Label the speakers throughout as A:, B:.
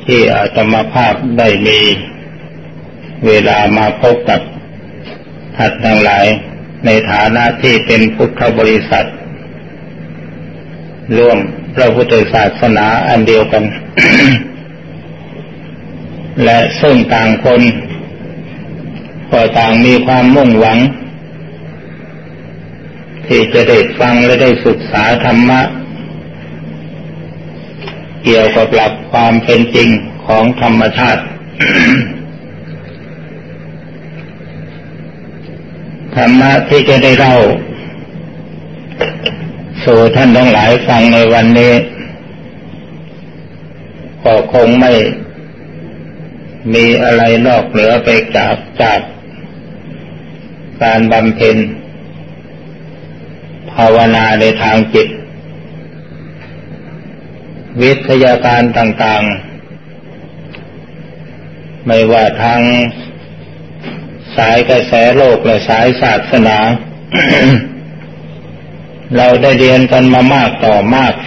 A: ที่อาตมาภาพได้มีเวลามาพบกับท่านทั้งหลายในฐานะที่เป็นพุทธบริษัทร่วมพระพุทธศาสนาอันเดียวกัน และซึ่งต่างคนก็ต่างมีความมุ่งหวังที่จะได้ฟังและได้ศึกษาธรรมะเกี่ยวกับหลักความเป็นจริงของธรรมชาติ ธรรมะที่จะได้เล่าสู่ท่านทั้งหลายฟังในวันนี้ก็คงไม่มีอะไรนอกเหนือไปจากการบำเพ็ญภาวนาในทางจิตวิทยาการต่างๆไม่ว่าทางสายกระแสโลกและสายศาสนา เราได้เรียนกันมามากต่อมาก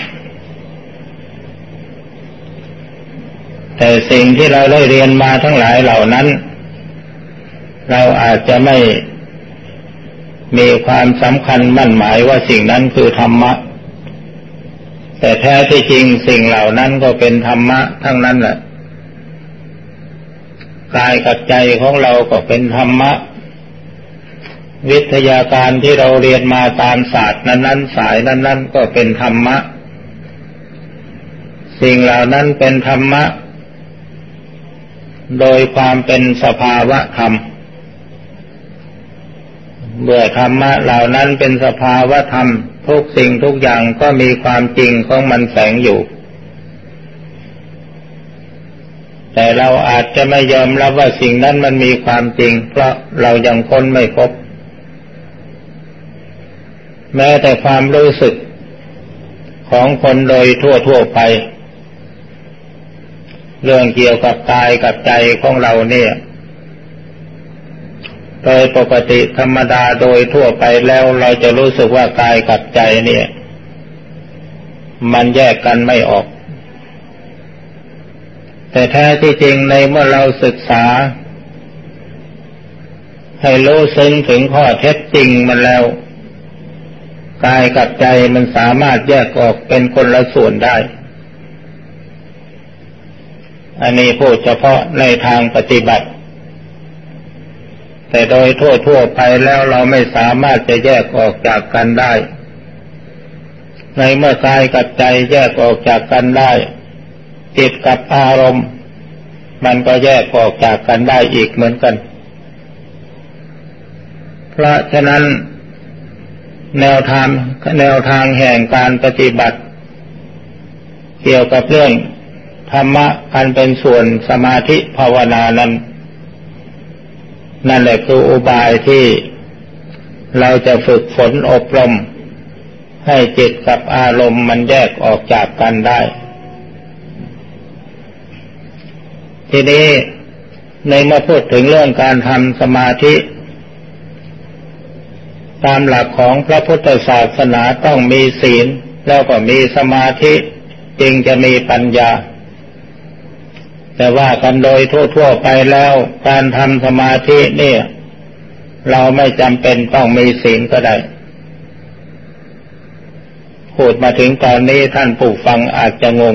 A: แต่สิ่งที่เราได้เรียนมาทั้งหลายเหล่านั้นเราอาจจะไม่มีความสำคัญมั่นหมายว่าสิ่งนั้นคือธรรมะแต่แท้ที่จริงสิ่งเหล่านั้นก็เป็นธรรมะทั้งนั้นแหละกายกับใจของเราก็เป็นธรรมะวิทยาการที่เราเรียนมาตามศาสตร์นั้นๆสายนั้นๆก็เป็นธรรมะสิ่งเหล่านั้นเป็นธรรมะโดยความเป็นสภาวะธรรมเมื่อธรรมะเหล่านั้นเป็นสภาวะธรรมทุกสิ่งทุกอย่างก็มีความจริงของมันแฝงอยู่แต่เราอาจจะไม่ยอมรับว่าสิ่งนั้นมันมีความจริงเพราะเรายังค้นไม่พบแม้แต่ความรู้สึกของคนโดยทั่วไปเรื่องเกี่ยวกับกายกับใจของเราเนี่ยโดยปกติธรรมดาโดยทั่วไปแล้วเราจะรู้สึกว่ากายกับใจเนี่ยมันแยกกันไม่ออกแต่แท้ที่จริงในเมื่อเราศึกษาให้รู้ซึ้งถึงข้อเท็จจริงมันแล้วกายกับใจมันสามารถแยกออกเป็นคนละส่วนได้อันนี้พูดเฉพาะในทางปฏิบัติแต่โดยทั่วไปแล้วเราไม่สามารถจะแยกออกจากกันได้ในเมื่อกายกับใจแยกออกจากกันได้จิตกับอารมณ์มันก็แยกออกจากกันได้อีกเหมือนกันเพราะฉะนั้นแนวทางแห่งการปฏิบัติเกี่ยวกับเรื่องธรรมะอันเป็นส่วนสมาธิภาวนานั้นนั่นแหละคืออุบายที่เราจะฝึกฝนอบรมให้จิตกับอารมณ์มันแยกออกจากกันได้ทีนี้ในเมื่อพูดถึงเรื่องการทำสมาธิตามหลักของพระพุทธศาสนาต้องมีศีลแล้วก็มีสมาธิจึงจะมีปัญญาแต่ว่ากันโดยทั่วไปแล้วการทำสมาธิเนี่ยเราไม่จำเป็นต้องมีศีลก็ได้พูดมาถึงตอนนี้ท่านผู้ฟังอาจจะงง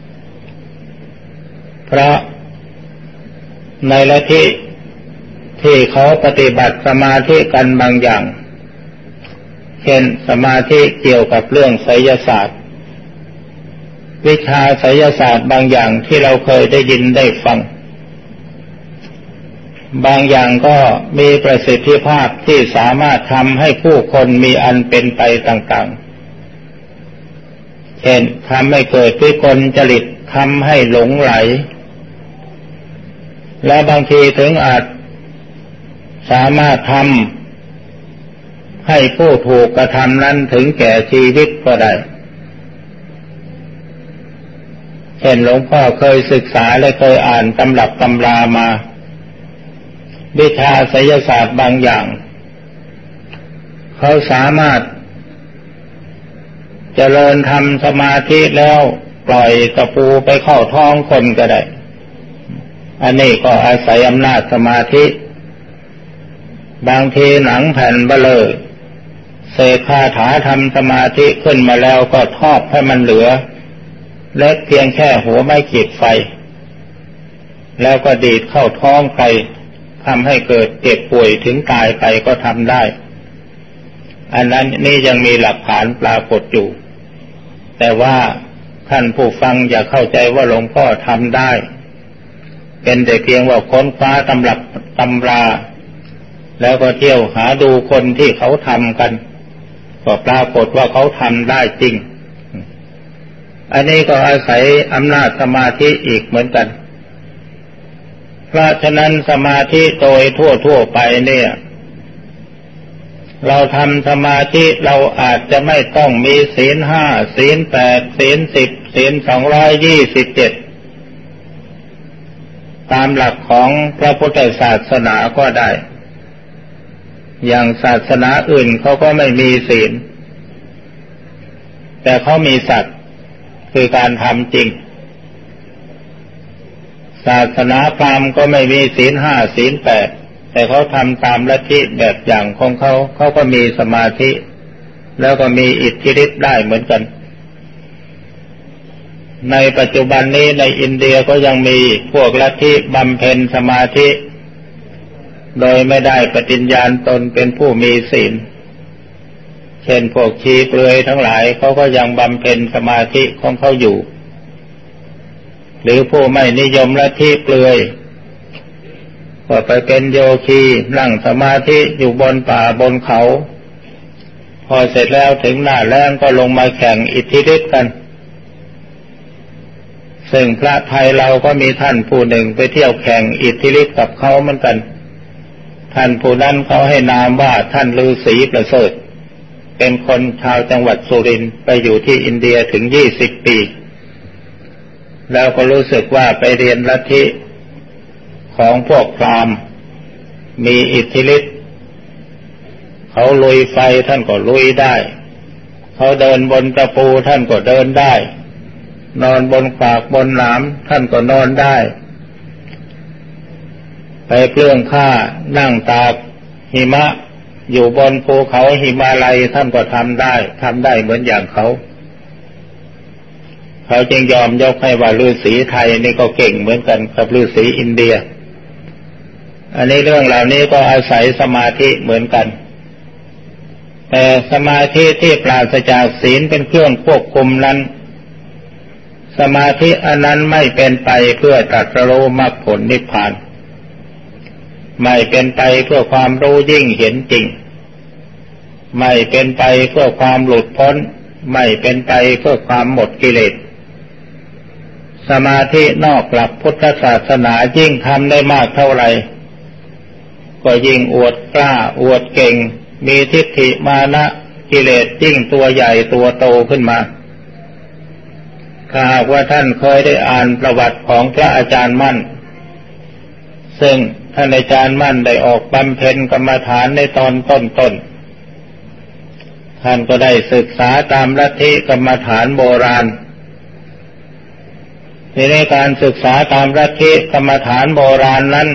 A: เพราะในลัทธิที่เขาปฏิบัติสมาธิกันบางอย่างเช่นสมาธิเกี่ยวกับเรื่องไสยศาสตร์วิชาไสยศาสตร์บางอย่างที่เราเคยได้ยินได้ฟังบางอย่างก็มีประสิทธิภาพที่สามารถทำให้ผู้คนมีอันเป็นไปต่างๆเช่นทำให้เกิดวิกลจริตทำให้หลงไหลและบางทีถึงอาจสามารถทำให้ผู้ถูกกระทำนั้นถึงแก่ชีวิตก็ได้เช่นหลวงพ่อเคยศึกษาและเคยอ่านตำรับตำรามาวิชาไสยศาสตร์บางอย่างเขาสามารถเจริญทำสมาธิแล้วปล่อยตะปูไปเข้าท้องคนก็ได้อันนี้ก็อาศัยอำนาจสมาธิบางทีหนังแผ่นเบลอเสกคาถาทำสมาธิขึ้นมาแล้วก็ทอดให้มันเหลือเล็กเพียงแค่หัวไม้ขีดไฟแล้วก็ดีดเข้าท้องไปทำให้เกิดเจ็บป่วยถึงตายไปก็ทำได้อันนั้นนี่ยังมีหลักฐานปรากฏอยู่แต่ว่าท่านผู้ฟังอย่าเข้าใจว่าหลวงพ่อทำได้เป็นแต่เพียงว่าค้นคว้าตำรับตำราแล้วก็เที่ยวหาดูคนที่เขาทำกันก็ปรากฏว่าเขาทำได้จริงอันนี้ก็อาศัยอำนาจสมาธิอีกเหมือนกันเพราะฉะนั้นสมาธิโดยทั่วไปเนี่ยเราทำสมาธิเราอาจจะไม่ต้องมีศีล 5 ศีล 8 ศีล 10 ศีล 227ตามหลักของพระพุทธศาสนาก็ได้อย่างศาสนาอื่นเขาก็ไม่มีศีลแต่เขามีสัตย์คือการทำจริงศาสนาพราหมณ์ก็ไม่มีศีล 5 ศีล 8แต่เขาทำตามลัทธิแบบอย่างของเขาก็มีสมาธิแล้วก็มีอิทธิฤทธิ์ได้เหมือนกันในปัจจุบันนี้ในอินเดียก็ยังมีพวกลัทธิบำเพ็ญสมาธิโดยไม่ได้ปฏิญญาณตนเป็นผู้มีศีลเช่นพวกชีเปลือยทั้งหลายเขาก็ยังบำเพ็ญสมาธิของเขาอยู่หรือผู้ไม่นิยมลัทธิเปลือยก็ไปเป็นโยคีนั่งสมาธิอยู่บนป่าบนเขาพอเสร็จแล้วถึงหน้าแล้งก็ลงมาแข่งอิทธิฤทธิ์กันซึ่งพระไทยเราก็มีท่านผู้หนึ่งไปเที่ยวแข่งอิทธิฤทธิ์กับเขาเหมือนกันท่านผู้นั้นเขาให้นามว่าท่านฤาษีประเสริฐเป็นคนชาวจังหวัดสุรินทร์ไปอยู่ที่อินเดียถึง20 ปีแล้วก็รู้สึกว่าไปเรียนลัทธิของพวกพราหมณ์มีอิทธิฤทธิ์เขาลุยไฟท่านก็ลุยได้เขาเดินบนตะปูท่านก็เดินได้นอนบนขวากบนหนามท่านก็นอนได้ไปเครื่องข้านั่งตากหิมะอยู่บนภูเขาหิมาลัยท่านก็ทำได้เหมือนอย่างเขาจึงยอมยกให้ว่าฤาษีไทยนี่ก็เก่งเหมือนกันกับฤาษีอินเดียอันนี้เรื่องเหล่านี้ก็อาศัยสมาธิเหมือนกันแต่สมาธิที่ปราศจากศีลเป็นเครื่องควบคุมนั้นสมาธิอันนั้นไม่เป็นไปเพื่อตรัสรู้มรรคผลนิพพานไม่เป็นไปเพื่อความรู้ยิ่งเห็นจริงไม่เป็นไปเพื่อความหลุดพ้นไม่เป็นไปเพื่อความหมดกิเลสสมาธินอกหลักพุทธศาสนายิ่งทำได้มากเท่าไหร่ก็ยิ่งอวดกล้าอวดเก่งมีทิฏฐิมานะกิเลสยิ่งตัวใหญ่ตัวโตขึ้นมาถ้าหากว่าท่านเคยได้อ่านประวัติของพระอาจารย์มั่นซึ่งท่านอาจารย์มั่นได้ออกบำเพ็ญกรรมฐานในตอนต้นท่านก็ได้ศึกษาตามลัทธิกรรมฐานโบราณในการศึกษาตามลัทธิกรรมฐานโบราณนั้น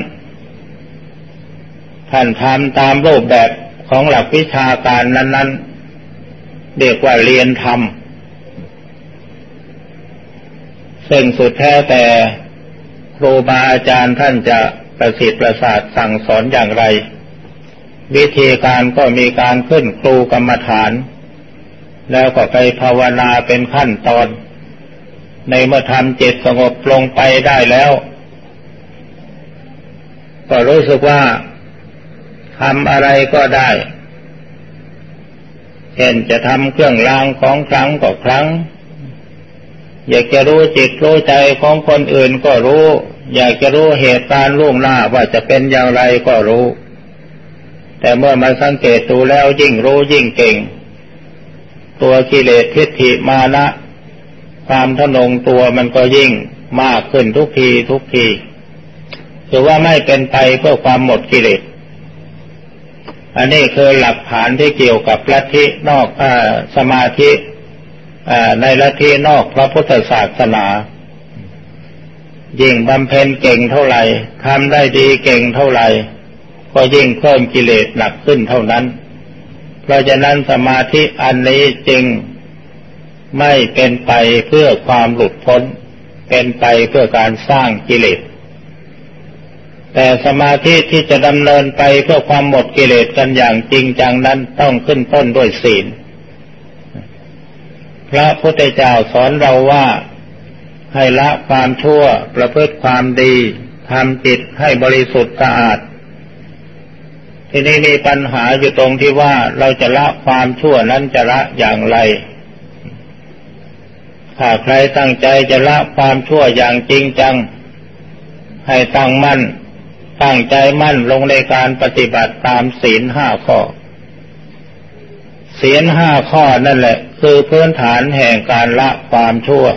A: ท่านทำตามรูปแบบของหลักวิชาการนั้นๆเรียกว่าเรียนธรรมซึ่งสุดแท้แต่ครูบาอาจารย์ท่านจะประสิทธิ์ประสาทสั่งสอนอย่างไรวิธีการก็มีการขึ้นครูกรรมฐานแล้วก็ไปภาวนาเป็นขั้นตอนในเมื่อทำจิตสงบลงไปได้แล้วก็รู้สึกว่าทำอะไรก็ได้เช่นจะทำเครื่องรางของขลังก็ขลังอยากจะรู้จิตรู้ใจของคนอื่นก็รู้อยากจะรู้เหตุการณ์ล่วงหน้าว่าจะเป็นอย่างไรก็รู้แต่เมื่อมาสังเกตดูแล้วยิ่งรู้ยิ่งเก่งตัวกิเลสทิฏฐิมานะความทะนงตัวมันก็ยิ่งมากขึ้นทุกทีถือว่าไม่เป็นไปเพื่อความหมดกิเลสอันนี้คือหลักฐานที่เกี่ยวกับลัทธินอกสมาธิในลัทธินอกพระพุทธศาสนายิ่งบำเพ็ญเก่งเท่าไหร่ทำได้ดีเก่งเท่าไหร่ก็ยิ่งเพิ่มกิเลสหนักขึ้นเท่านั้นเพราะฉะนั้นสมาธิอันนี้จึงไม่เป็นไปเพื่อความหลุดพ้นเป็นไปเพื่อการสร้างกิเลสแต่สมาธิที่จะดำเนินไปเพื่อความหมดกิเลสกันอย่างจริงจังนั้นต้องขึ้นต้นด้วยศีลพระพุทธเจ้าสอนเราว่าให้ละความชั่วประพฤติความดีทำจิตให้บริสุทธิ์สะอาดทีนี้มีปัญหาอยู่ตรงที่ว่าเราจะละความชั่วนั้นจะละอย่างไรถ้าใครตั้งใจจะละความชั่วอย่างจริงจังให้ตั้งใจมั่นลงในการปฏิบัติตามศีล5 ข้อศีล5 ข้อนั่นแหละคือพื้นฐานแห่งการละความชั่ว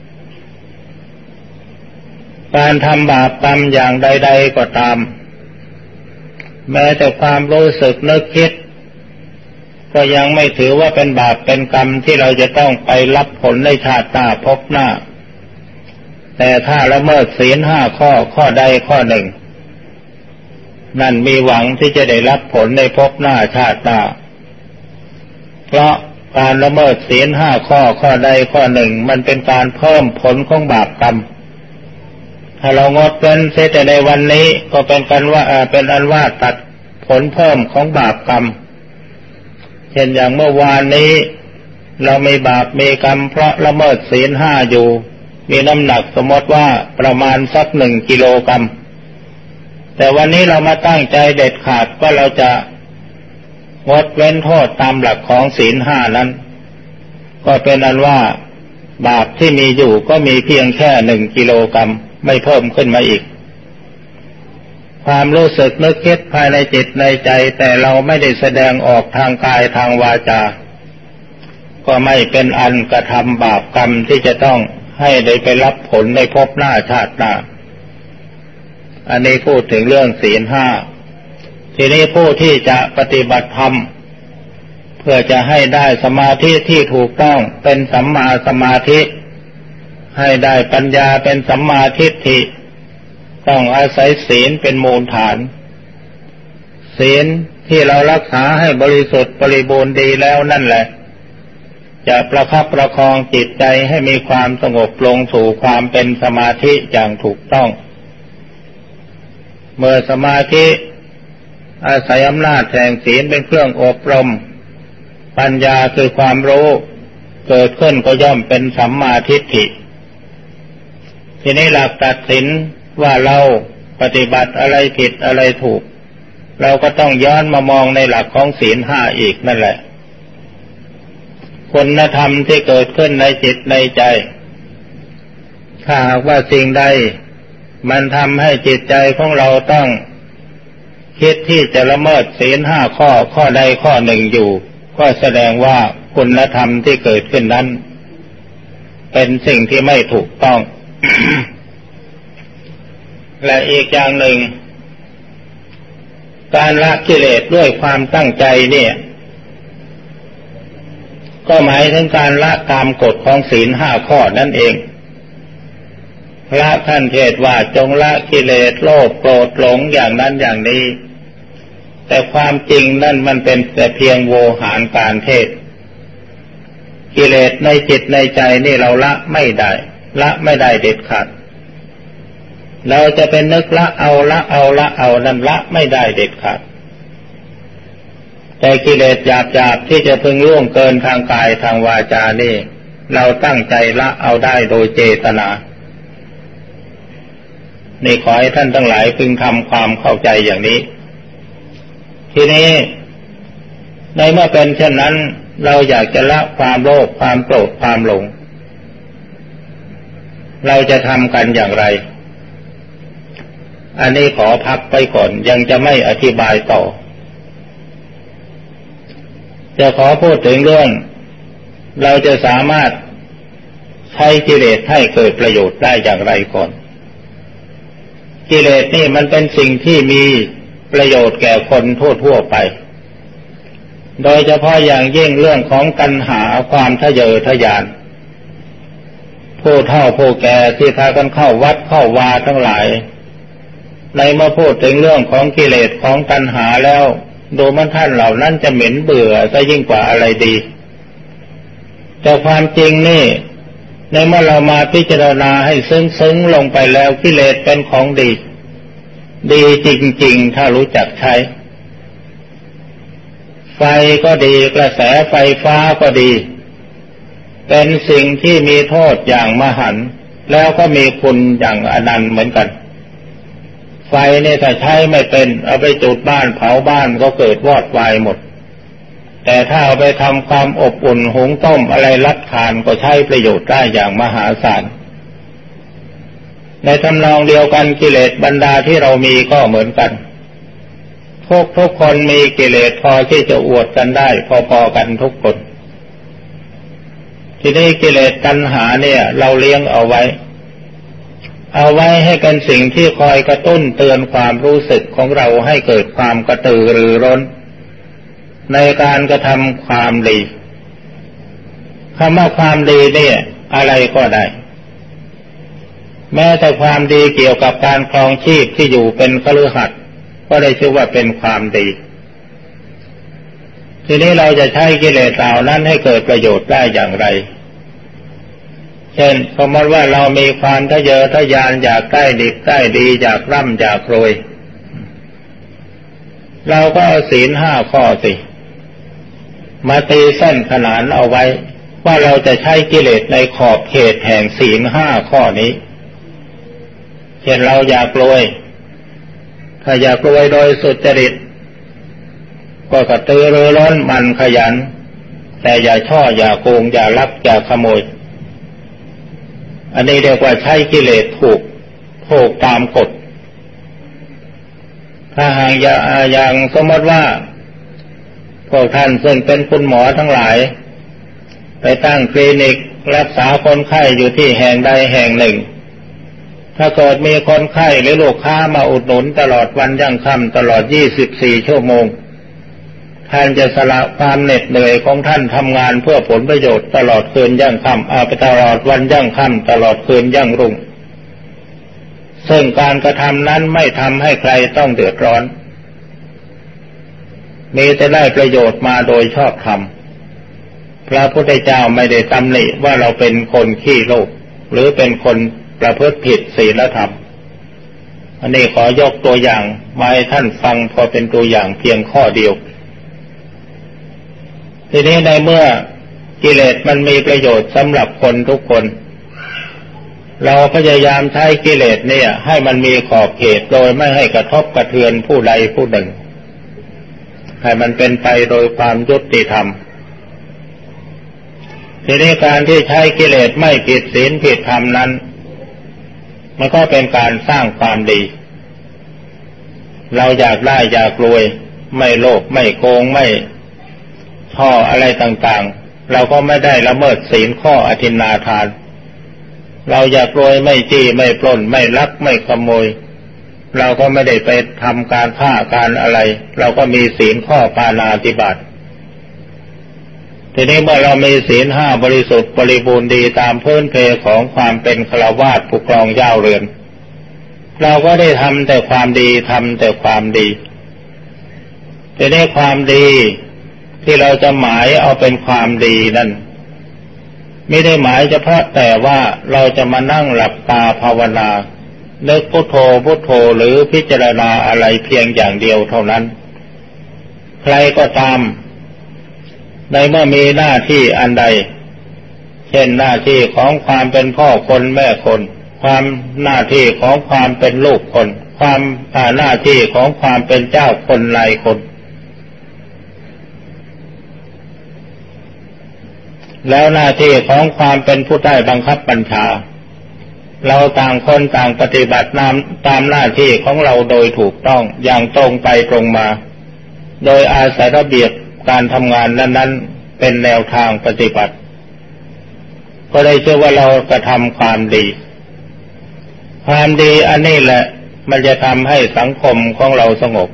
A: การทำบาปกรรมอย่างใดๆก็ตามแม้แต่ความรู้สึกนึกคิดก็ยังไม่ถือว่าเป็นบาปเป็นกรรมที่เราจะต้องไปรับผลในชาติหน้าพบหน้าแต่ถ้าละเมิดศีล5 ข้อใดข้อหนึ่งนั่นมีหวังที่จะได้รับผลในพบหน้าชาติหน้าเพราะการละเมิดศีล5 ข้อใดข้อหนึ่งมันเป็นการเพิ่มผลของบาปกรรมถ้าเรางดเว้นเสียแต่ในวันนี้ก็เป็นอันว่าตัดผลเพิ่มของบาปกรรมเช่นอย่างเมื่อวานนี้เรามีบาปมีกรรมเพราะละเมิดศีล5อยู่มีน้ำหนักสมมติว่าประมาณสัก1 กิโลกรัมแต่วันนี้เรามาตั้งใจเด็ดขาดว่าเราจะงดเว้นโทษตามหลักของศีล5นั้นก็เป็นอันว่าบาปที่มีอยู่ก็มีเพียงแค่1 กิโลกรัมไม่เพิ่มขึ้นมาอีกความรู้สึกนึกคิดภายในจิตในใจแต่เราไม่ได้แสดงออกทางกายทางวาจาก็ไม่เป็นอันกระทำบาปกรรมที่จะต้องให้ได้ไปรับผลในภพหน้าชาติหน้าอันนี้พูดถึงเรื่องศีล5ทีนี้ผู้ที่จะปฏิบัติธรรมเพื่อจะให้ได้สมาธิที่ถูกต้องเป็นสัมมาสมาธิให้ได้ปัญญาเป็นสัมมาทิฏฐิต้องอาศัยศีลเป็นมูลฐานศีลที่เรารักษาให้บริสุทธิ์บริบูรณ์ดีแล้วนั่นแหละจะประคับประคองจิตใจให้มีความสงบลงสู่ความเป็นสมาธิอย่างถูกต้องเมื่อสมาธิอาศัยอำนาจแห่งศีลเป็นเครื่องอบรมปัญญาคือความรู้เกิดขึ้นก็ย่อมเป็นสัมมาทิฏฐิทีนี้หลักตัดสินว่าเราปฏิบัติอะไรผิดอะไรถูกเราก็ต้องย้อนมามองในหลักของศีล5อีกนั่นแหละคุณธรรมที่เกิดขึ้นในจิตในใจถ้าหากว่าสิ่งใดมันทำให้จิตใจของเราต้องคิดที่จะละเมิดศีล5 ข้อใดข้อหนึ่งอยู่ก็แสดงว่าคุณธรรมที่เกิดขึ้นนั้นเป็นสิ่งที่ไม่ถูกต้อง และอีกอย่างหนึ่งการละกิเลสด้วยความตั้งใจเนี่ยก็หมายถึงการละตามกฎของศีล5 ข้อนั่นเองพระท่านเทศว่าจงละกิเลสโลภโกรธหลงอย่างนั้นอย่างนี้แต่ความจริงนั่นมันเป็นแต่เพียงโวหารการเทศกิเลสในจิตในใจนี่เราละไม่ได้เด็ดขาดเราจะเป็นนึกละเอานั่นละไม่ได้เด็ดขาดแต่กิเลสหยาบๆที่จะพึงล่วงเกินทางกายทางวาจานี่เราตั้งใจละเอาได้โดยเจตนานี่ขอให้ท่านทั้งหลายพึงทำความเข้าใจอย่างนี้ทีนี้ในเมื่อเป็นเช่นนั้นเราอยากจะละความโลภความโกรธความหลงเราจะทำกันอย่างไรอันนี้ขอพักไปก่อนยังจะไม่อธิบายต่อจะขอพูดถึงเรื่องเราจะสามารถใช้กิเลสให้เกิดประโยชน์ได้อย่างไรก่อนกิเลสนี่มันเป็นสิ่งที่มีประโยชน์แก่คนทั่วๆไปโดยเฉพาะอย่างยิ่งเรื่องของตัณหาความทะเยอทะยานผผู้เฒ่าผู้แก่ที่พากันเข้าวัดเข้าวาทั้งหลายในเมื่อพูดถึงเรื่องของกิเลสของตัณหาแล้วดูมันท่านเหล่านั้นจะเหม็นเบื่อซะยิ่งกว่าอะไรดีแต่ความจริงนี่ในเมื่อเรามาพิจารณาให้ซึ้งลงไปแล้วกิเลสเป็นของดีดีจริงๆถ้ารู้จักใช้ไฟก็ดีกระแสไฟฟ้าก็ดีเป็นสิ่งที่มีโทษอย่างมหันต์แล้วก็มีคุณอย่างอนันต์เหมือนกันไฟเนี่ยถ้าใช้ไม่เป็นเอาไปจุดบ้านเผาบ้านก็เกิดวอดวายหมดแต่ถ้าเอาไปทำความอบอุ่นหุงต้มอะไรลัดขานก็ใช้ประโยชน์ได้อย่างมหาศาลในทำนองเดียวกันกิเลสบรรดาที่เรามีก็เหมือนกันทุกคนมีกิเลสพอที่จะอวดกันได้พอๆกันทุกคนทีนี้กิเลสตัณหาเนี่ยเราเลี้ยงเอาไว้ให้เป็นสิ่งที่คอยกระตุ้นเตือนความรู้สึกของเราให้เกิดความกระตือรือร้นในการกระทำความดีคำว่าความดีเนี่ยอะไรก็ได้แม้แต่ความดีเกี่ยวกับการครองชีพที่อยู่เป็นคฤหัสถ์ก็ได้ชื่อว่าเป็นความดีทีนี้เราจะใช้กิเลสเหล่านั้นให้เกิดประโยชน์ได้อย่างไรเช่นสมมติว่าเรามีความทะเยอทะยานอยากได้ดิบได้ดีอยากร่ำอยากรวยเราก็เอาศีล5 ข้อสิมาตีเส้นขนานเอาไว้ว่าเราจะใช้กิเลสในขอบเขตแห่งศีล5 ข้อนี้เช่นเราอยากรวยถ้าอยากรวยโดยสุจริตก็กระตือรือร้นมันขยันแต่อย่าช่ออย่าโกงอย่าลักอย่าขโมยอันนี้เรียกว่าใช้กิเลสถูกตามกฎถ้าหากอย่างสมมติว่าพวกท่านซึ่งเป็นคุณหมอทั้งหลายไปตั้งคลินิกรักษาคนไข้อยู่ที่แห่งใดแห่งหนึ่งถ้าเกิดมีคนไข้หรือลูกค้ามาอุดหนุนตลอดวันยั่งค่ำตลอด24 ชั่วโมงท่านจะสละความเหน็ดเหนื่อยของท่านทำงานเพื่อผลประโยชน์ตลอดคืนยั่งค่ำไปตลอดวันยั่งค่ำตลอดคืนยั่งรุ่งซึ่งการกระทำนั้นไม่ทำให้ใครต้องเดือดร้อนมีแต่ได้ประโยชน์มาโดยชอบธรรมพระพุทธเจ้าไม่ได้ตำหนิว่าเราเป็นคนขี้โลภหรือเป็นคนประพฤติผิดศีลธรรมอันนี้ขอยกตัวอย่างมาให้ท่านฟังพอเป็นตัวอย่างเพียงข้อเดียวทีนี้ในเมื่อกิเลสมันมีประโยชน์สำหรับคนทุกคนเราพยายามใช้กิเลสเนี่ยให้มันมีขอบเขตโดยไม่ให้กระทบกระเทือนผู้ใดผู้หนึ่งให้มันเป็นไปโดยความยุติธรรมทีนี้การที่ใช้กิเลสไม่ผิดศีลผิดธรรมนั้นมันก็เป็นการสร้างความดีเราอยากได้อยากรวยไม่โลภไม่โกงไม่ช่ออะไรต่างๆเราก็ไม่ได้ละเมิดศีลข้ออทินนาทานเราอยากรวยไม่จี้ไม่ปล้นไม่ลักไม่ขโมยเราก็ไม่ได้ไปทำการฆ่าการอะไรเราก็มีศีลข้อปาณาติบาตทีนี้เมื่อเรามีศีล5บริสุทธิ์บริบูรณ์ดีตามพื้นเพของความเป็นฆราวาสผู้ครองย่าวเรือนเราก็ได้ทำแต่ความดีทำแต่ความดีทีนี้ความดีที่เราจะหมายเอาเป็นความดีนั้นไม่ได้หมายเฉพาะแต่ว่าเราจะมานั่งหลับตาภาวนานึกพุทโธพุทโธหรือพิจารณาอะไรเพียงอย่างเดียวเท่านั้นใครก็ตามในเมื่อมีหน้าที่อันใดเช่นหน้าที่ของความเป็นพ่อคนแม่คนความหน้าที่ของความเป็นลูกคนความหน้าที่ของความเป็นเจ้าคนนายคนแล้วหน้าที่ของความเป็นผู้ใต้บังคับบัญชาเราต่างคนต่างปฏิบัติตามหน้าที่ของเราโดยถูกต้องอย่างตรงไปตรงมาโดยอาศัยระเบียบการทำงานนั้นๆเป็นแนวทางปฏิบัติก็ได้ชื่อว่าเรากระทำความดีความดีอันนี้แหละมันจะทำให้สังคมของเราสงบ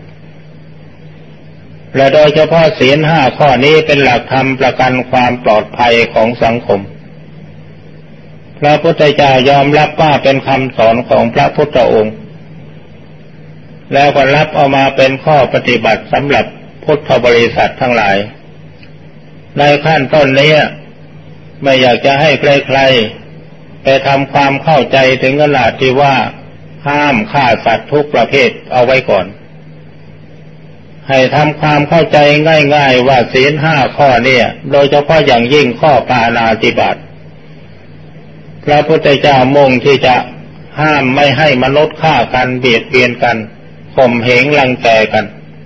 A: และโดยเฉพาะศีล5ข้อนี้เป็นหลักธรรมประกันความปลอดภัยของสังคมเพพระพุทธเจ้ายอมรับว่าเป็นคำสอนของพระพุทธองค์แล้วก็รับเอามาเป็นข้อปฏิบัติสำหรับพุทธบริษัททั้งหลายในขั้นต้นนี้ไม่อยากจะให้ใครๆไปทำความเข้าใจถึงขนาดที่ว่าห้ามฆ่าสัตว์ทุกประเภทเอาไว้ก่อนให้ทำความเข้าใจง่ายๆว่าศีล5ข้อเนี่ยโดยเฉพาะอย่างยิ่งข้อปาณาติบาตพระพุทธเจ้ามุ่งที่จะห้ามไม่ให้มนุษย์ฆ่ากันเบียดเบียนกันข่มเหงรังแกกัน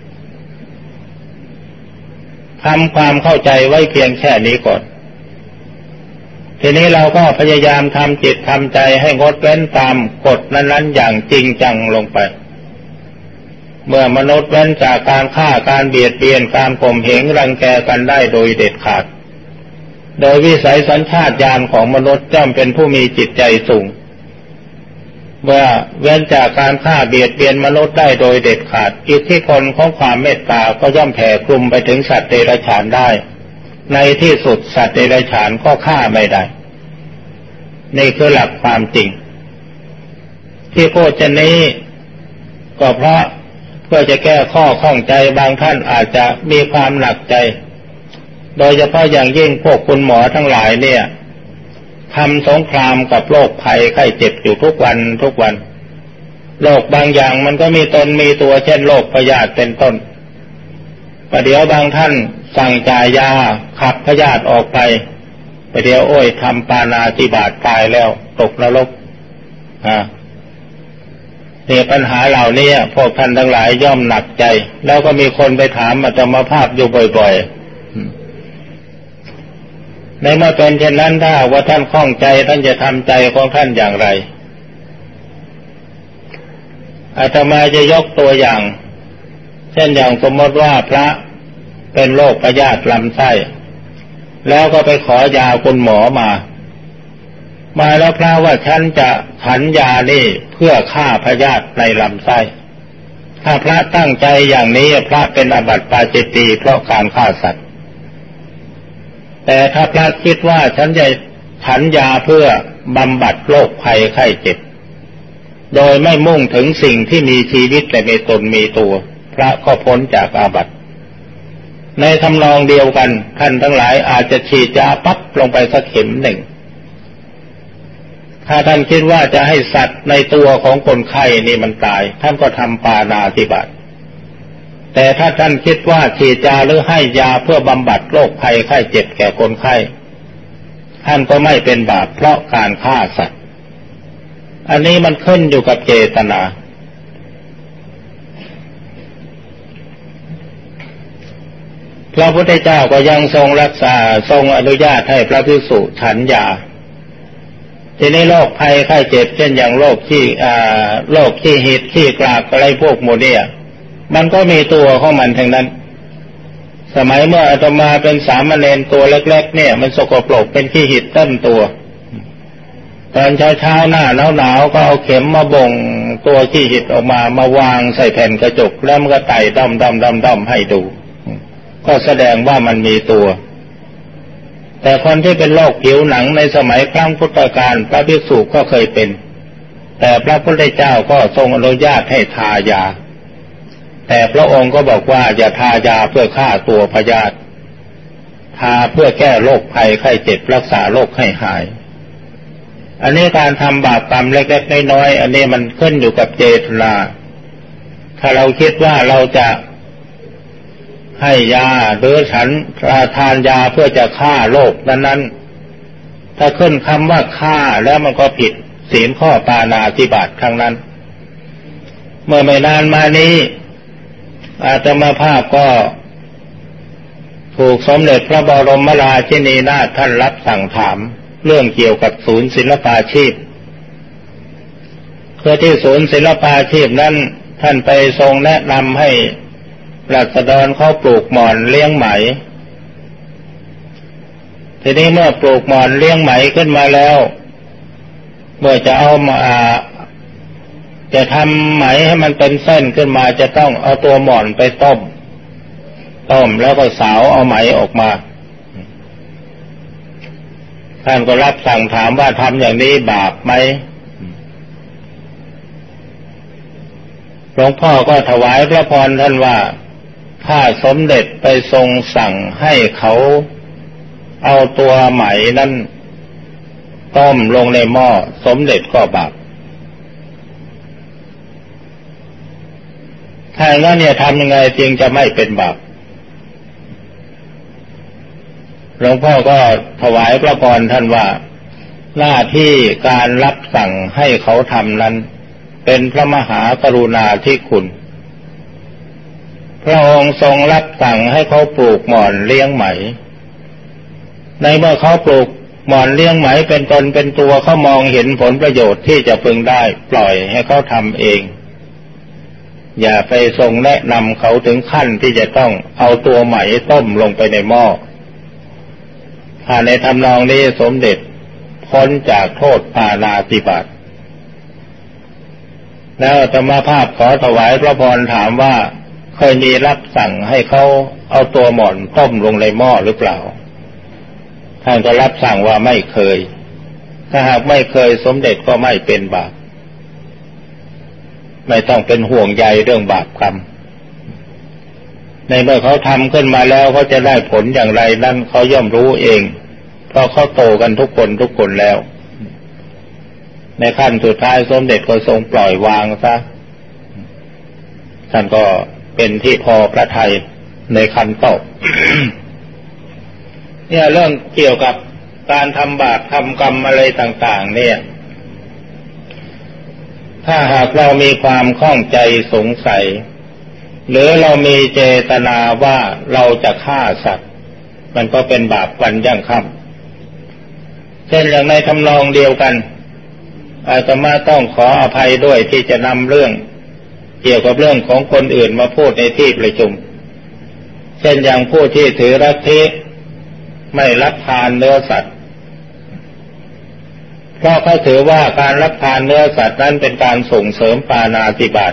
A: ทำความเข้าใจไว้เพียงแค่นี้ก่อนทีนี้เราก็พยายามทำจิตทำใจให้งดเว้นตามกฎนั้นๆอย่างจริงจังลงไปเมื่อมนุษย์เว้นจากการฆ่าการเบียดเบียนการข่มเหงรังแกกันได้โดยเด็ดขาดโดยวิสัยสัญชาตญาณของมนุษย์ย่อมเป็นผู้มีจิตใจสูงเมื่อเว้นจากการฆ่าเบียดเบียนมนุษย์ได้โดยเด็ดขาดอิทธิพลของความเมตตาก็ย่อมแผ่คลุมไปถึงสัตว์เดรัจฉานได้ในที่สุดสัตว์เดรัจฉานก็ฆ่าไม่ได้นี่คือหลักความจริงที่พูดเช่นนี้ก็เพราะเพื่อจะแก้ข้อข้องใจบางท่านอาจจะมีความหนักใจโดยเฉพาะอย่างยิ่งพวกคุณหมอทั้งหลายเนี่ยทำสงครามกับโรคภัยไข้เจ็บอยู่ทุกวันโรคบางอย่างมันก็มีตนมีตัวเช่นโรคพยาธิเป็นต้นประเดี๋ยวบางท่านสั่งจ่ายยาขับพยาธิออกไปประเดี๋ยวโอ้ยทำปาณาติบาตตายแล้วตกนรกเนี่ยปัญหาเหล่านี้พวกท่านทั้งหลายย่อมหนักใจแล้วก็มีคนไปถามอาตมาภาพอยู่บ่อยๆในเมื่อเป็นเช่นนั้นถ้าว่าท่านข้องใจท่านจะทำใจของท่านอย่างไรอาตมาจะยกตัวอย่างเช่นอย่างสมมติว่าพระเป็นโรคพยาธิลำไส้แล้วก็ไปขอยาคุณหมอมาแล้วพระว่าฉันจะฉันยานี่เพื่อฆ่าพยาธิในลำไส้ถ้าพระตั้งใจอย่างนี้พระเป็นอาบัติปาจิตตีเพราะการฆ่าสัตว์แต่ถ้าพระคิดว่าฉันจะฉันยาเพื่อบำบัดโรคภัยไข้เจ็บโดยไม่มุ่งถึงสิ่งที่มีชีวิตและมีตนมีตัวพระก็พ้นจากอาบัติในทำนองเดียวกันท่านทั้งหลายอาจจะฉีดยาปั๊บลงไปสักเข็มหนึ่งถ้าท่านคิดว่าจะให้สัตว์ในตัวของคนไข้นี่มันตายท่านก็ทำปาณาติบาตแต่ถ้าท่านคิดว่าฉีดยาหรือให้ยาเพื่อบำบัดโรคภัยไข้เจ็บแก่คนไข้ท่านก็ไม่เป็นบาปเพราะการฆ่าสัตว์อันนี้มันขึ้นอยู่กับเจตนาพระพุทธเจ้าก็ยังทรงรักษาทรงอนุญาตให้พระภิกษุฉันยาทีนี้โรคภัยไข้เจ็บเช่นอย่างโรคขี้หิดขี้กรากอะไรพวกโมเดลมันก็มีตัวของมันทั้งนั้นสมัยเมื่ออาตมาเป็นสามเณรตัวเล็กๆเนี่ยมันสกปรกเป็นขี้หิดเต็มตัวตอนเช้าหน้าหนาวก็เอาเข็มมาบ่งตัวขี้หิดออกมาวางใส่แผ่นกระจกแล้วมันก็ไต่ด้อมให้ดูก็แสดงว่ามันมีตัวแต่คนที่เป็นโรคผิวหนังในสมัยครั้งพุทธกาลพระภิกษุก็เคยเป็นแต่พระพุทธเจ้าก็ทรงอนุญาตให้ทายาแต่พระองค์ก็บอกว่าอย่าทายาเพื่อฆ่าตัวพยาธิทาเพื่อแก้โรคภัยไข้เจ็บรักษาโรคให้หายอันนี้การทำบาปกรรมเล็กๆน้อยๆอันนี้มันขึ้นอยู่กับเจตนาถ้าเราคิดว่าเราจะให้ยาหรือฉันทานยาเพื่อจะฆ่าโรคนั้นๆถ้าขึ้นคำว่าฆ่าแล้วมันก็ผิดศีลข้อปาณาติบาตครั้งนั้นเมื่อไม่นานมานี้อาตมาภาพก็ถูกสมเด็จพระบรมราชินีนาถท่านรับสั่งถามเรื่องเกี่ยวกับศูนย์ศิลปาชีพคือที่ศูนย์ศิลปาชีพนั้นท่านไปทรงแนะนำให้ราษฎรเขาปลูกหม่อนเลี้ยงไหมทีนี้เมื่อปลูกหม่อนเลี้ยงไหมขึ้นมาแล้วเมื่อจะเอามาจะทำไหมให้มันเป็นเส้นขึ้นมาจะต้องเอาตัวหม่อนไปต้มแล้วก็สาวเอาไหมออกมาท่านก็รับสั่งถามว่าทำอย่างนี้บาปไหมหลวงพ่อก็ถวายพระพรท่านว่าถ้าสมเด็จไปทรงสั่งให้เขาเอาตัวไหมนั้นต้มลงในหม้อสมเด็จก็บาปถ้าอย่างนั้นเนี่ยทำยังไงจึงจะไม่เป็นบาปหลวงพ่อก็ถวายพระพรท่านว่าหน้าที่การรับสั่งให้เขาทำนั้นเป็นพระมหากรุณาธิคุณพระองค์ทรงรับสั่งให้เขาปลูกหม่อนเลี้ยงไหมในเมื่อเขาปลูกหม่อนเลี้ยงไหมเป็นตนเป็นตัวเขามองเห็นผลประโยชน์ที่จะพึงได้ปล่อยให้เขาทำเองอย่าไปทรงแนะนำเขาถึงขั้นที่จะต้องเอาตัวไหมต้มลงไปในหม้อถ้าในทำนองนี้สมเด็จพ้นจากโทษปาณาติบาตแล้วอาตมาภาพขอถวายพระพรถามว่าเคยมีรับสั่งให้เขาเอาตัวหม่อนต้มลงในหม้อหรือเปล่าท่านก็รับสั่งว่าไม่เคยถ้าหากไม่เคยสมเด็จก็ไม่เป็นบาปไม่ต้องเป็นห่วงใยเรื่องบาปกรรมในเมื่อเขาทำขึ้นมาแล้วเขาจะได้ผลอย่างไรนั้นเขาย่อมรู้เองเพราะเขาโตกันทุกคนแล้วในขั้นสุดท้ายสมเด็จก็ทรงปล่อยวางซะท่านก็เป็นที่พอพระทัยในขั้นต่อ เนี่ยเรื่องเกี่ยวกับการทำบาปทำกรรมอะไรต่างๆเนี่ยถ้าหากเรามีความข้องใจสงสัยหรือเรามีเจตนาว่าเราจะฆ่าสัตว์มันก็เป็นบาปวันยั่งค่ำเช่นอย่างในทำนองเดียวกันอาตมาต้องขออภัยด้วยที่จะนำเรื่องเกี่ยวกับเรื่องของคนอื่นมาพูดในที่ประชุมเช่นอย่างผู้ที่ถือลัทธิไม่รับทานเนื้อสัตว์เพราะเขาถือว่าการรับทานเนื้อสัตว์นั้นเป็นการส่งเสริมปาณาติบาต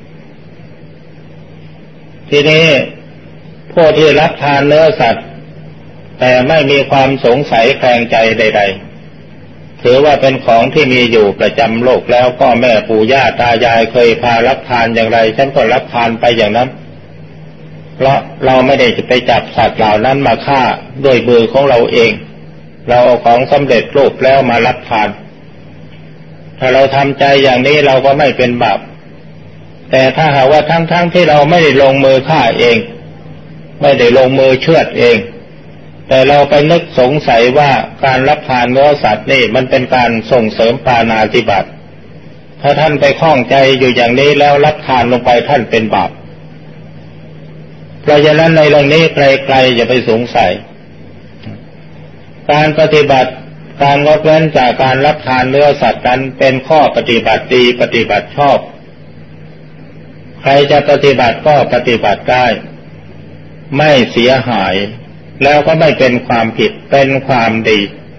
A: ทีนี้ผู้ที่รับทานเนื้อสัตว์แต่ไม่มีความสงสัยแคลงใจใดๆถือว่าเป็นของที่มีอยู่ประจำโลกแล้วก็แม่ปู่ย่าตายายเคยพารับทานอย่างไรฉันก็รับทานไปอย่างนั้นเพราะเราไม่ได้จะไปจับสัตว์เหล่านั้นมาฆ่าด้วยมือของเราเองเราเอาของสำเร็จรูปแล้วมารับทานถ้าเราทำใจอย่างนี้เราก็ไม่เป็นบาปแต่ถ้าหากว่าทั้งที่เราไม่ได้ลงมือฆ่าเองไม่ได้ลงมือเชือดเองแต่เราไปนึกสงสัยว่าการรับทานเนื้อสัตว์นี่มันเป็นการส่งเสริมปาณาติบาตถ้าท่านไปข้องใจอยู่อย่างนี้แล้วรับทานลงไปท่านเป็นบาปเพราะฉะนั้นในเรื่องนี้ใครๆอย่าไปสงสัยการปฏิบัติการงดเว้นจากการรับทานเนื้อสัตว์นั้นเป็นข้อปฏิบัติดีปฏิบัติชอบใครจะปฏิบัติก็ปฏิบัติได้ไม่เสียหายแล้วก็ไม่เป็นความผิดเป็นความดี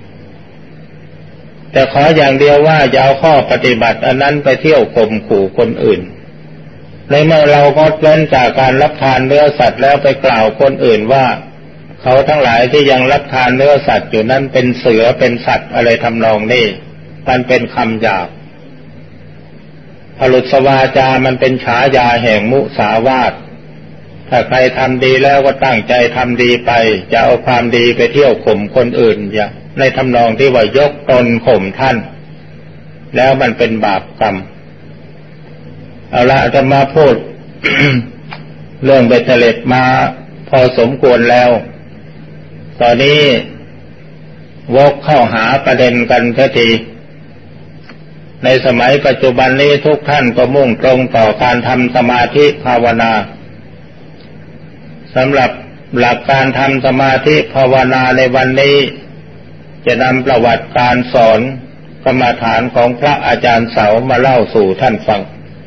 A: แต่ขออย่างเดียวว่าอย่าเอาข้อปฏิบัติอันนั้นไปเที่ยวข่มขู่คนอื่นในเมื่อเรางดเว้นจากการรับทานเนื้อสัตว์แล้วไปกล่าวคนอื่นว่าเขาทั้งหลายที่ยังรับทานเนื้อสัตว์อยู่นั้นเป็นเสือเป็นสัตว์อะไรทำนองนี้มันเป็นคำหยาบพลุสวาจามันเป็นฉายาแห่งมุสาวาทถ้าใครทำดีแล้วก็ตั้งใจทำดีไปจะเอาความดีไปเที่ยวข่มคนอื่นอย่าในทำนองที่ว่ายกตนข่มท่านแล้วมันเป็นบาปกรรมเอาละจะมาพูด เรื่องเบ็ดเตล็ดมาพอสมควรแล้วตอนนี้วกเข้าหาประเด็นกันสักทีในสมัยปัจจุบันนี้ทุกท่านก็มุ่งตรงต่อการทำสมาธิภาวนาสำหรับหลักการทำสมาธิภาวนาในวันนี้จะนำประวัติการสอนกรรมฐานของพระอาจารย์เสามาเล่าสู่ท่านฟัง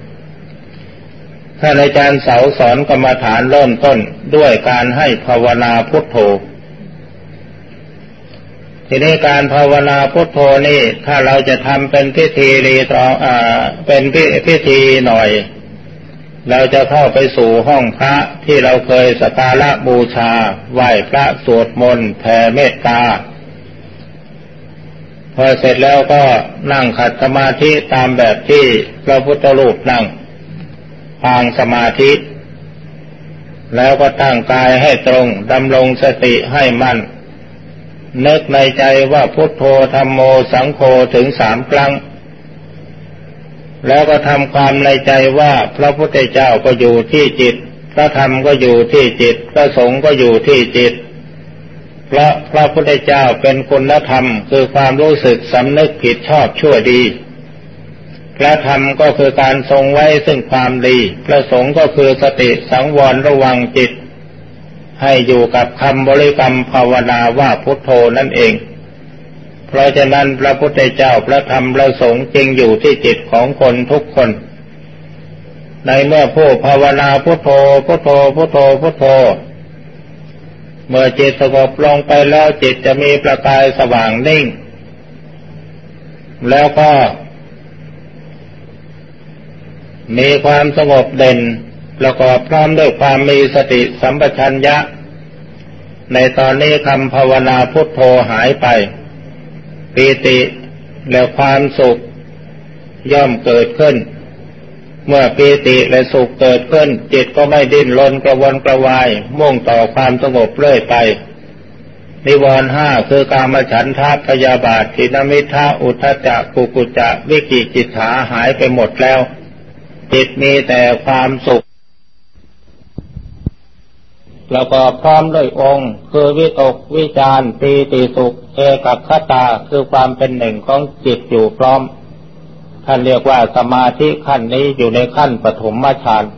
A: ท่านอาจารย์เสาสอนกรรมฐานเริ่มต้นด้วยการให้ภาวนาพุทโธทีนี้การภาวนาพุทโธนี่ถ้าเราจะทำเป็นพิธีเป็นพิธีหน่อยเราจะเข้าไปสู่ห้องพระที่เราเคยสักการะบูชาไหว้พระสวดมนต์แผ่เมตตาพอเสร็จแล้วก็นั่งขัดสมาธิตามแบบที่พระพุทธรูปนั่งพางสมาธิแล้วก็ตั้งกายให้ตรงดำรงสติให้มั่นนึกในใจว่าพุทโธธัมโมสังโฆถึง3 ครั้งแล้วก็ทำความในใจว่าพระพุทธเจ้าก็อยู่ที่จิตพระธรรมก็อยู่ที่จิตพระสงฆ์ก็อยู่ที่จิตเพราะพระพุทธเจ้าเป็นคุณธรรมคือความรู้สึกสำนึกผิดชอบชั่วดีพระธรรมก็คือการทรงไว้ซึ่งความดีพระสงฆ์ก็คือสติสังวรระวังจิตให้อยู่กับคำบริกรรมภาวนาว่าพุทโธนั่นเองเพราะฉะนั้นพระพุทธเจ้าพระธรรมพระสงฆ์จึงอยู่ที่จิตของคนทุกคนในเมื่อผู้ภาวนาพุทโธพุทโธพุทโธพุทโธเมื่อจิตสงบลงไปแล้วจิตจะมีประกายสว่างนิ่งแล้วก็มีความสงบเด่นประกอบพร้อมด้วยความมีสติสัมปชัญญะในตอนนี้คำภาวนาพุทโธหายไปปีติและความสุขย่อมเกิดขึ้นเมื่อปีติและสุขเกิดขึ้นจิตก็ไม่ดิ้นรนกระวนกระวายมุ่งต่อความสงบเรื่อยไปนิวรณ์5คือกามฉันทะพยาบาททิฏฐิมิทธะอุทธัจจะกุกุจจะวิกิกิจฉาหายไปหมดแล้วจิตมีแต่ความสุขแล้วก็พร้อมด้วยองค์คือวิตกวิจารปีติสุขเอกัคคตาคือความเป็นหนึ่งของจิตอยู่พร้อมท่านเรียกว่าสมาธิขั้นนี้อยู่ในขั้นปฐมฌาน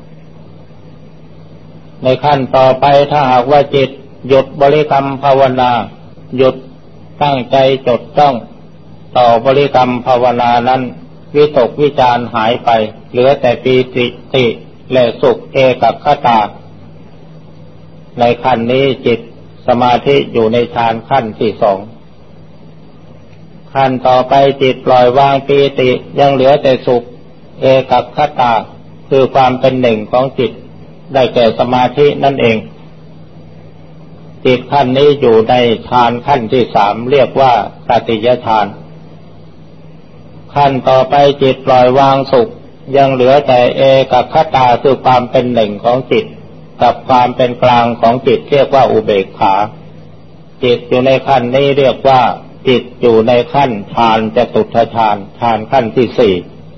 A: ในขั้นต่อไปถ้าหากว่าจิตหยุดบริกรรมภาวนาหยุดตั้งใจจดจ้องต่อบริกรรมภาวนานั้นวิตกวิจารหายไปเหลือแต่ปีติและสุขเอกัคคตาในขั้นนี้จิตสมาธิอยู่ในฌานขั้นที่2ขั้นต่อไปจิตปล่อยวางปีติยังเหลือแต่สุขเอกัคคตาคือความเป็นหนึ่งของจิตได้แก่สมาธินั่นเองจิตขั้นนี้อยู่ในฌานขั้นที่3เรียกว่าตติยฌานขั้นต่อไปจิตปล่อยวางสุขยังเหลือแต่เอกัคคตาคือความเป็นหนึ่งของจิตกับความเป็นกลางของจิตเรียกว่าอุเบกขาจิตอยู่ในขั้นนี้เรียกว่าจิตอยู่ในขั้นฌานจตุตถฌานฌานขั้นที่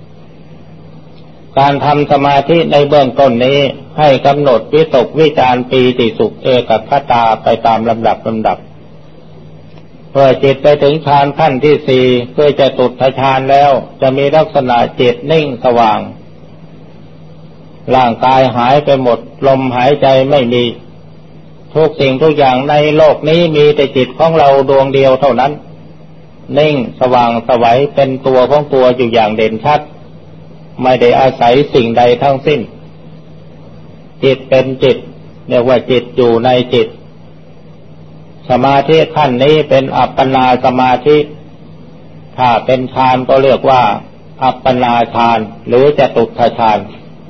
A: 4การทำสมาธิในเบื้องต้นนี้ให้กำหนดวิตกวิจารปีติสุขเอกัคคตาไปตามลำดับเมื่อจิตไปถึงฌานขั้นที่4คือจตุตถฌานแล้วจะมีลักษณะจิตนิ่งสว่างร่างกายหายไปหมดลมหายใจไม่มีทุกสิ่งทุกอย่างในโลกนี้มีแต่จิตของเราดวงเดียวเท่านั้นนิ่งสว่างไสวเป็นตัวของตัวอยู่อย่างเด่นชัดไม่ได้อาศัยสิ่งใดทั้งสิ้นจิตเป็นจิตเรียกว่าจิตอยู่ในจิตสมาธิขั้นนี้เป็นอัปปนาสมาธิถ้าเป็นฌานก็เรียกว่าอัปปนาฌานหรือจตุตถฌาน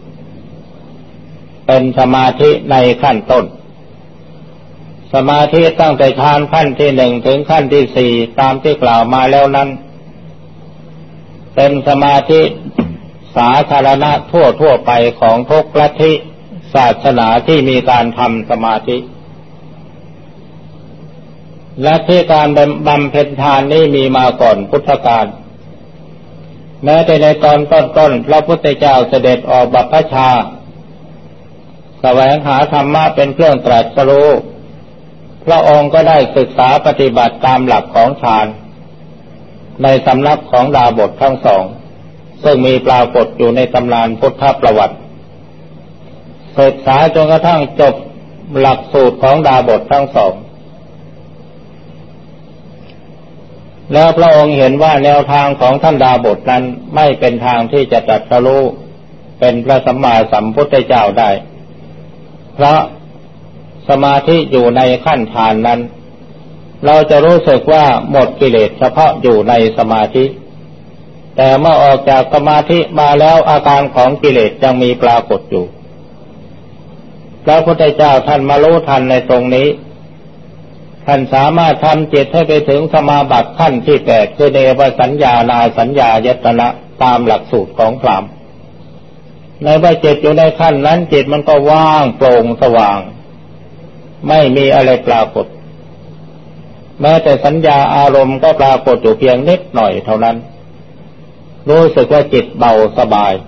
A: เป็นสมาธิในขั้นต้นสมาธิตั้งแต่ฌานขั้นที่1ถึงขั้นที่4ตามที่กล่าวมาแล้วนั้นเป็นสมาธิสาธารณะทั่วไปของทุกลัทธิศาสนาที่มีการทำสมาธิและที่การบำเพ็ญฌานนี้มีมาก่อนพุทธกาลแม้แต่ในตอนต้นพระพุทธเจ้าเสด็จออกบรรพชาแสวงหาธรรมะเป็นเครื่องตรัสรู้พระองค์ก็ได้ศึกษาปฏิบัติตามหลักของฌานในสำนักของดาบททั้งสองซึ่งมีปรากฏอยู่ในตำนานพุทธประวัติศึกษาจนกระทั่งจบหลักสูตรของดาบททั้งสองแล้วพระองค์เห็นว่าแนวทางของท่านดาบทนั้นไม่เป็นทางที่จะตรัสรู้เป็นพระสัมมาสัมพุทธเจ้าได้เพราะสมาธิอยู่ในขั้นฌานนั้นเราจะรู้สึกว่าหมดกิเลสเฉพาะอยู่ในสมาธิแต่เมื่อออกจากสมาธิมาแล้วอาการของกิเลสยังมีปรากฏอยู่พระพุทธเจ้าท่านมารู้ทันในตรงนี้ท่านสามารถทำจิตให้ไปถึงสมาบัติขั้นที่8คือเนวสัญญานาสัญญายตนะตามหลักสูตรของพราหมณ์ในเมื่อจิตอยู่ในขั้นนั้นจิตมันก็ว่างโปร่งสว่างไม่มีอะไรปรากฏแม้แต่สัญญาอารมณ์ก็ปรากฏอยู่เพียงนิดหน่อยเท่านั้นรู้สึกว่าจิตเบาสบาย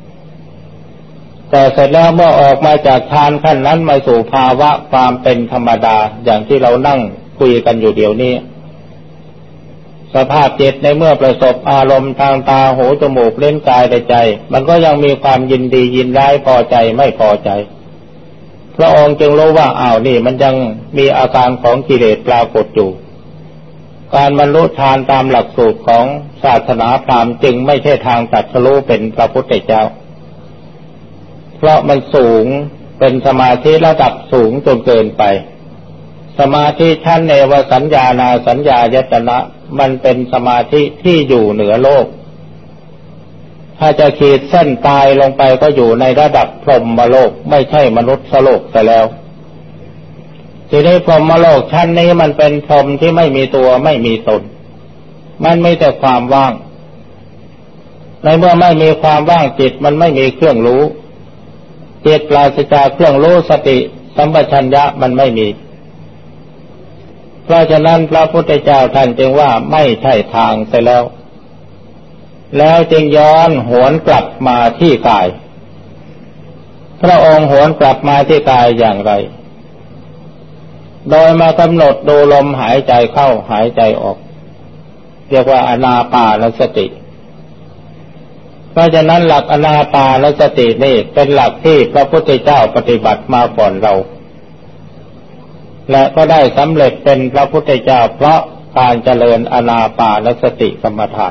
A: แต่เสร็จแล้วเมื่อออกมาจากฌานขั้นนั้นมาสู่ภาวะความเป็นธรรมดาอย่างที่เรานั่งคุยกันอยู่เดี๋ยวนี้สภาพจิตในเมื่อประสบอารมณ์ทางตาหูจมูกลิ้นกายและใจมันก็ยังมีความยินดียินร้ายพอใจไม่พอใจพระองค์จึงรู้ว่านี่มันยังมีอาการของกิเลสปรากฏอยู่การบรรลุฌานตามหลักสูตรของศาสนาพราหมณ์จึงไม่ใช่ทางตรัสรู้เป็นพระพุทธเจ้าเพราะมันสูงเป็นสมาธิระดับสูงจนเกินไปสมาธิชั้นเนวสัญญานาสัญญายตนะมันเป็นสมาธิที่อยู่เหนือโลกถ้าจะขีดเส้นตายลงไปก็อยู่ในระดับพรหมโลกไม่ใช่มนุษย์โลกแต่แล้วทีนี้พรหมโลกชั้นนี้มันเป็นพรหมที่ไม่มีตัวไม่มีตนมันมีแต่ความว่างในเมื่อไม่มีความว่างจิตมันไม่มีเครื่องรู้จิตปราศจากเครื่องรู้สติสัมปชัญญะมันไม่มีเพราะฉะนั้นพระพุทธเจ้าท่านจึงว่าไม่ใช่ทางเสียแล้วจึงย้อนหวนกลับมาที่กายพระองค์หวนกลับมาที่กายอย่างไรโดยมากำหนดดูลมหายใจเข้าหายใจออกเรียกว่าอานาปานสติเพราะฉะนั้นหลักอานาปานสตินี่เป็นหลักที่พระพุทธเจ้าปฏิบัติมาก่อนเราและก็ได้สำเร็จเป็นพระพุทธเจ้าเพราะการเจริญอานาปานสติกรรมฐาน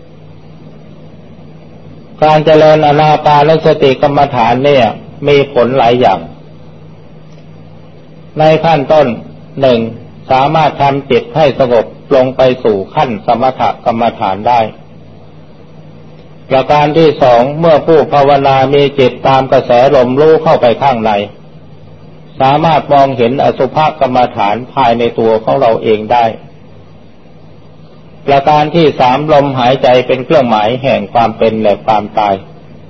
A: การเจริญอานาปานสติกรรมฐานเนี่ยมีผลหลายอย่างในขั้นต้น1สามารถทำจิตให้สงบลงไปสู่ขั้นสมถกรรมฐานได้ประการที่2เมื่อผู้ภาวนามีจิตตามกระแสลมรู้เข้าไปข้างในสามารถมองเห็นอสุภกรรมฐานภายในตัวของเราเองได้ประการที่3ลมหายใจเป็นเครื่องหมายแห่งความเป็นและความตาย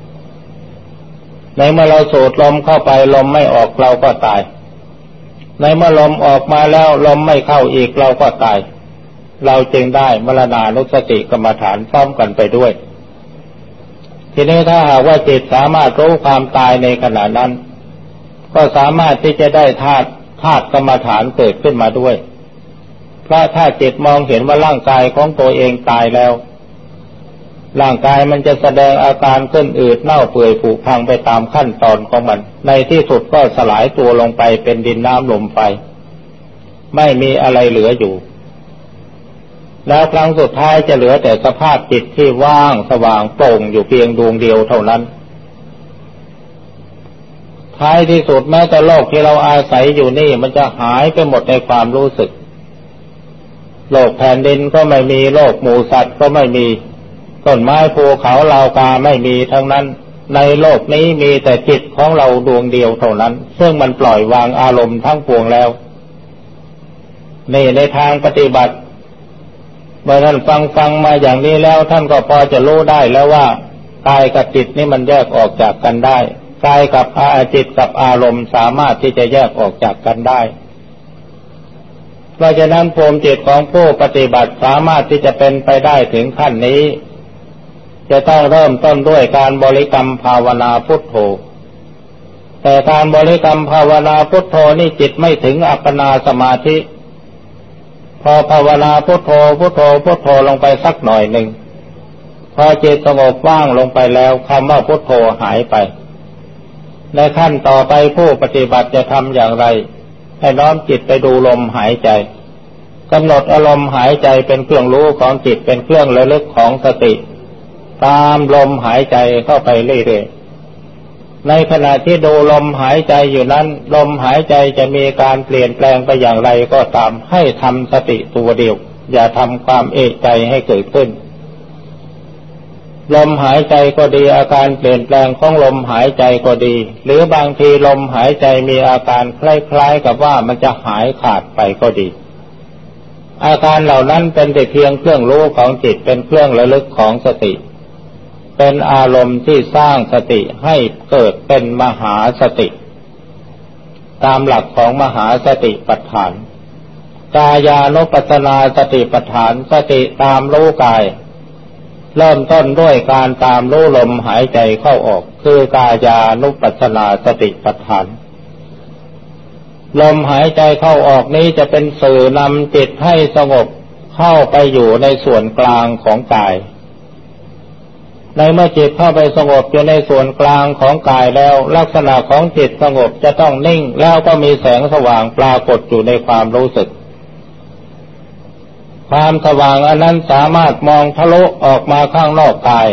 A: ในเมื่อเราสูดลมเข้าไปลมไม่ออกเราก็ตายในเมื่อลมออกมาแล้วลมไม่เข้าอีกเราก็ตายเราจึงได้มรณานุสติกรรมฐานพร้อมกันไปด้วยทีนี้ถ้าหากว่าจิตสามารถรู้ความตายในขณะนั้นก็สามารถที่จะได้ธาตุกรรมฐานเกิดขึ้นมาด้วยเพราะถ้าจิตมองเห็นว่าร่างกายของตัวเองตายแล้วร่างกายมันจะแสดงอาการขึ้นอืดเน่าเปื่อยผุพังไปตามขั้นตอนของมันในที่สุดก็สลายตัวลงไปเป็นดินน้ำลมไฟไม่มีอะไรเหลืออยู่แล้วครั้งสุดท้ายจะเหลือแต่สภาพจิตที่ว่างสว่างโปร่งอยู่เพียงดวงเดียวเท่านั้นท้ายที่สุดแม้แต่โลกที่เราอาศัยอยู่นี่มันจะหายไปหมดในความรู้สึกโลกแผ่นดินก็ไม่มีโลกหมู่สัตว์ก็ไม่มีต้นไม้ภูเขาเหล่ากาไม่มีทั้งนั้นในโลกนี้มีแต่จิตของเราดวงเดียวเท่านั้นซึ่งมันปล่อยวางอารมณ์ทั้งปวงแล้วนี่ในทางปฏิบัติเมื่อท่านฟังมาอย่างนี้แล้วท่านก็พอจะรู้ได้แล้วว่ากายกับจิตนี่มันแยกออกจากกันได้กายกับจิตกับอารมณ์สามารถที่จะแยกออกจากกันได้เพราะฉะนั้นภูมิจิตของผู้ปฏิบัติสามารถที่จะเป็นไปได้ถึงขั้นนี้จะต้องเริ่มต้นด้วยการบริกรรมภาวนาพุทโธแต่การบริกรรมภาวนาพุทโธนี่จิตไม่ถึงอัปปนาสมาธิพอภาวนาพุทโธพุทโธพุทโธลงไปสักหน่อยหนึ่งพอจิตสงบว่างลงไปแล้วคำว่าพุทโธหายไปในขั้นต่อไปผู้ปฏิบัติจะทำอย่างไรให้น้อมจิตไปดูลมหายใจกำหนดอารมณ์หายใจเป็นเครื่องรู้ของจิตเป็นเครื่องระลึกของสติตามลมหายใจเข้าไปเรื่อยๆในขณะที่ดูลมหายใจอยู่นั้นลมหายใจจะมีการเปลี่ยนแปลงไปอย่างไรก็ตามให้ทำสติตัวเดียวอย่าทำความเอะใจให้เกิดขึ้นลมหายใจก็ดีอาการเปลี่ยนแปลงของลมหายใจก็ดีหรือบางทีลมหายใจมีอาการคล้ายๆกับว่ามันจะหายขาดไปก็ดีอาการเหล่านั้นเป็นแต่เพียงเครื่องรู้ของจิตเป็นเครื่องระลึกของสติเป็นอารมณ์ที่สร้างสติให้เกิดเป็นมหาสติตามหลักของมหาสติปัฏฐานกายานุปัสสนาสติปัฏฐานสติตามรู้กายเริ่มต้นด้วยการตามรู้ลมหายใจเข้าออกคือกายานุปัสสนาสติปัฏฐานลมหายใจเข้าออกนี้จะเป็นสื่อนำจิตให้สงบเข้าไปอยู่ในส่วนกลางของกายในเมื่อจิตเข้าไปสงบอยู่ในส่วนกลางของกายแล้วลักษณะของจิตสงบจะต้องนิ่งแล้วก็มีแสงสว่างปรากฏอยู่ในความรู้สึกความสว่างอันนั้นสามารถมองทะลุออกมาข้างนอกกาย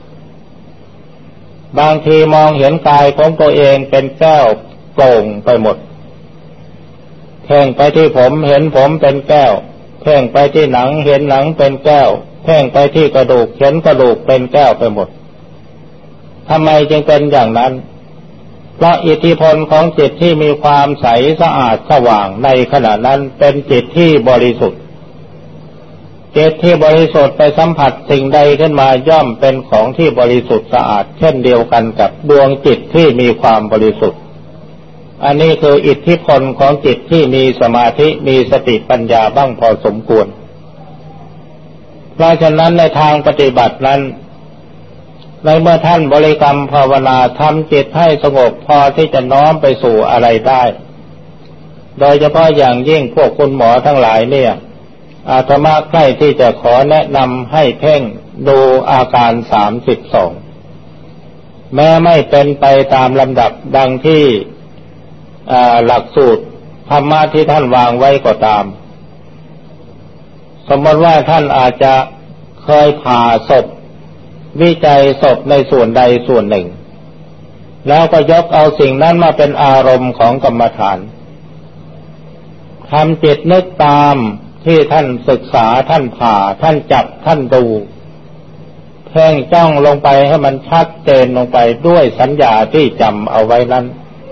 A: บางทีมองเห็นกายของตัวเองเป็นแก้วโปร่งไปหมดเพ่งไปที่ผมเห็นผมเป็นแก้วเพ่งไปที่หนังเห็นหนังเป็นแก้วเพ่งไปที่กระดูกเห็นกระดูกเป็นแก้วไปหมดทำไมจึงเป็นอย่างนั้นเพราะอิทธิพลของจิตที่มีความใสสะอาดสว่างในขณะนั้นเป็นจิตที่บริสุทธิ์จิตที่บริสุทธิ์ไปสัมผัสสิ่งใดขึ้นมาย่อมเป็นของที่บริสุทธิ์สะอาดเช่นเดียวกันกับดวงจิตที่มีความบริสุทธิ์อันนี้คืออิทธิพลของจิตที่มีสมาธิมีสติปัญญาบ้างพอสมควรเพราะฉะนั้นในทางปฏิบัตินั้นในเมื่อท่านบริกรรมภาวนาทำจิตให้สงบพอที่จะน้อมไปสู่อะไรได้โดยเฉพาะอย่างยิ่งพวกคุณหมอทั้งหลายเนี่ยอาตมาใกล้ที่จะขอแนะนำให้เพ่งดูอาการ32แม้ไม่เป็นไปตามลำดับดังที่หลักสูตรธรรมะที่ท่านวางไว้ก็ตามสมมติว่าท่านอาจจะเคยผ่าศพวิจัยศพในส่วนใดส่วนหนึ่งแล้วก็ยกเอาสิ่งนั้นมาเป็นอารมณ์ของกรรมฐานทำจิตนึกตามที่ท่านศึกษาท่านผ่าท่านจับท่านดูเพ่งจ้องลงไปให้มันชัดเจนลงไปด้วยสัญญาที่จำเอาไว้นั้น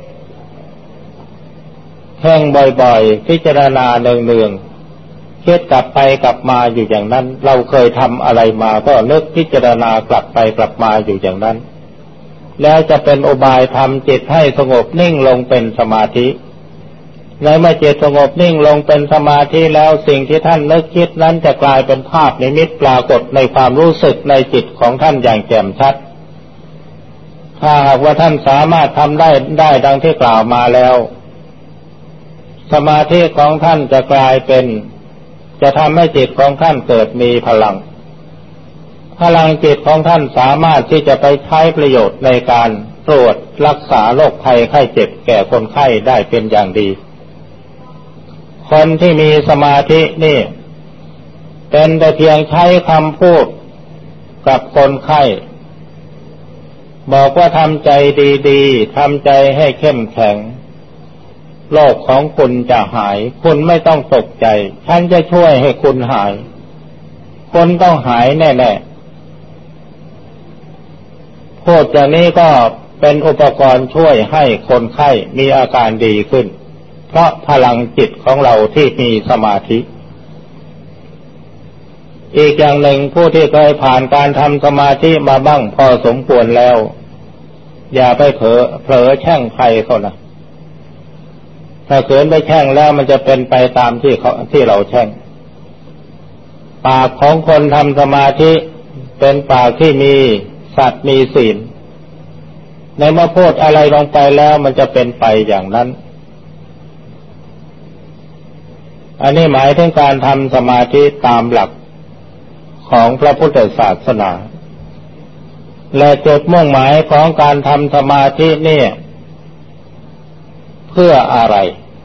A: เพ่งบ่อยๆพิจารณาเนืองๆคิดกลับไปกลับมาอยู่อย่างนั้นเราเคยทำอะไรมาก็นึกพิจารณากลับไปกลับมาอยู่อย่างนั้นแล้วจะเป็นอุบายทำจิตให้สงบนิ่งลงเป็นสมาธิในเมื่อจิตสงบนิ่งลงเป็นสมาธิแล้วสิ่งที่ท่านนึกคิดนั้นจะกลายเป็นภาพนิมิตปรากฏในความรู้สึกในจิตของท่านอย่างแจ่มชัดถ้าหากว่าท่านสามารถทำได้ดังที่กล่าวมาแล้วสมาธิของท่านจะกลายเป็นจะทำให้จิตของท่านเกิดมีพลังจิตของท่านสามารถที่จะไปใช้ประโยชน์ในการตรวจรักษาโรคภัยไข้เจ็บแก่คนไข้ได้เป็นอย่างดีคนที่มีสมาธินี่เป็นแต่เพียงใช้คำพูดกับคนไข้บอกว่าทำใจดีๆทำใจให้เข้มแข็งโรคของคุณจะหายคุณไม่ต้องตกใจฉันจะช่วยให้คุณหายคุณต้องหายแน่ๆพูดอย่างนี้ก็เป็นอุปกรณ์ช่วยให้คนไข้มีอาการดีขึ้นเพราะพลังจิตของเราที่มีสมาธิอีกอย่างหนึ่งผู้ที่เคยผ่านการทำสมาธิมาบ้างพอสมควรแล้วอย่าไปเผลอแช่งใครเขานะถ้าเกินไปแช่งแล้วมันจะเป็นไปตามที่เราแช่งปากของคนทำสมาธิเป็นปากที่มีสัตว์มีศีลในเมื่อพูดอะไรลงไปแล้วมันจะเป็นไปอย่างนั้นอันนี้หมายถึงการทำสมาธิตามหลักของพระพุทธศาสนาและจุดมุ่งหมายของการทำสมาธินี่เพื่ออะไร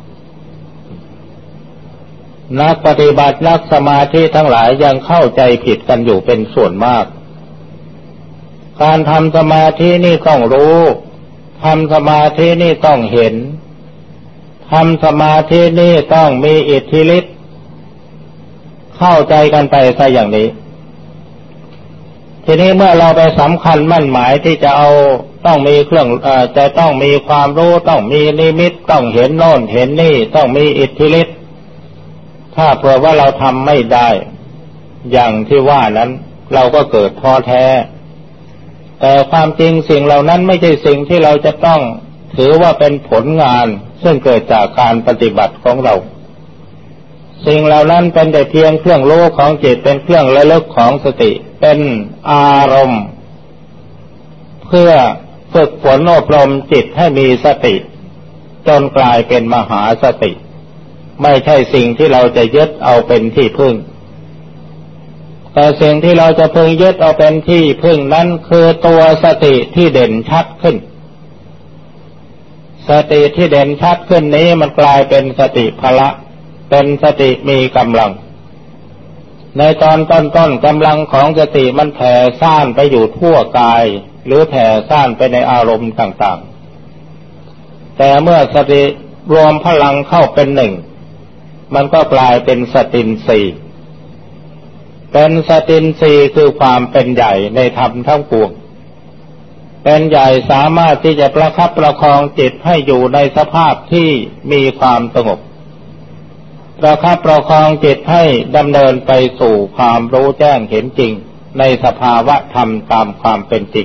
A: นักปฏิบัตินักสมาธิทั้งหลายยังเข้าใจผิดกันอยู่เป็นส่วนมากการทำสมาธินี่ต้องรู้ทำสมาธินี่ต้องเห็นทำสมาธินี่ต้องมีอิทธิฤทธิ์เข้าใจกันไปซะอย่างนี้ทีนี้เมื่อเราไปสำคัญมั่นหมายที่จะเอาต้องมีเครื่องจะต้องมีความรู้ต้องมีนิมิตต้องเห็นโน่นเห็นนี่ต้องมีอิทธิฤทธิ์ถ้าเผื่อว่าเราทำไม่ได้อย่างที่ว่านั้นเราก็เกิดท้อแท้แต่ความจริงสิ่งเหล่านั้นไม่ใช่สิ่งที่เราจะต้องถือว่าเป็นผลงานซึ่งเกิดจากการปฏิบัติของเราสิ่งเหล่านั้นเป็นแต่เพียงเครื่องรู้ของจิตเป็นเครื่องระลึกของสติเป็นอารมณ์เพื่อฝึกฝนอบรมจิตให้มีสติจนกลายเป็นมหาสติไม่ใช่สิ่งที่เราจะยึดเอาเป็นที่พึ่งแต่สิ่งที่เราจะพึงยึดเอาเป็นที่พึ่งนั้นคือตัวสติที่เด่นชัดขึ้นสติที่เด่นชัดขึ้นนี้มันกลายเป็นสติพละเป็นสติมีกำลังในตอนต้นๆกำลังของสติมันแผ่ซ่านไปอยู่ทั่วกายหรือแผ่ซ่านไปในอารมณ์ต่างๆแต่เมื่อสติรวมพลังเข้าเป็นหนึ่งมันก็กลายเป็นสตินทรีย์เป็นสตินทรีย์คือความเป็นใหญ่ในธรรมทั้งปวงเป็นใหญ่สามารถที่จะประคับประคองจิตให้อยู่ในสภาพที่มีความสงบประคับประคองจิตให้ดำเนินไปสู่ความรู้แจ้งเห็นจริงในสภาวะธรรมตามความเป็นจริง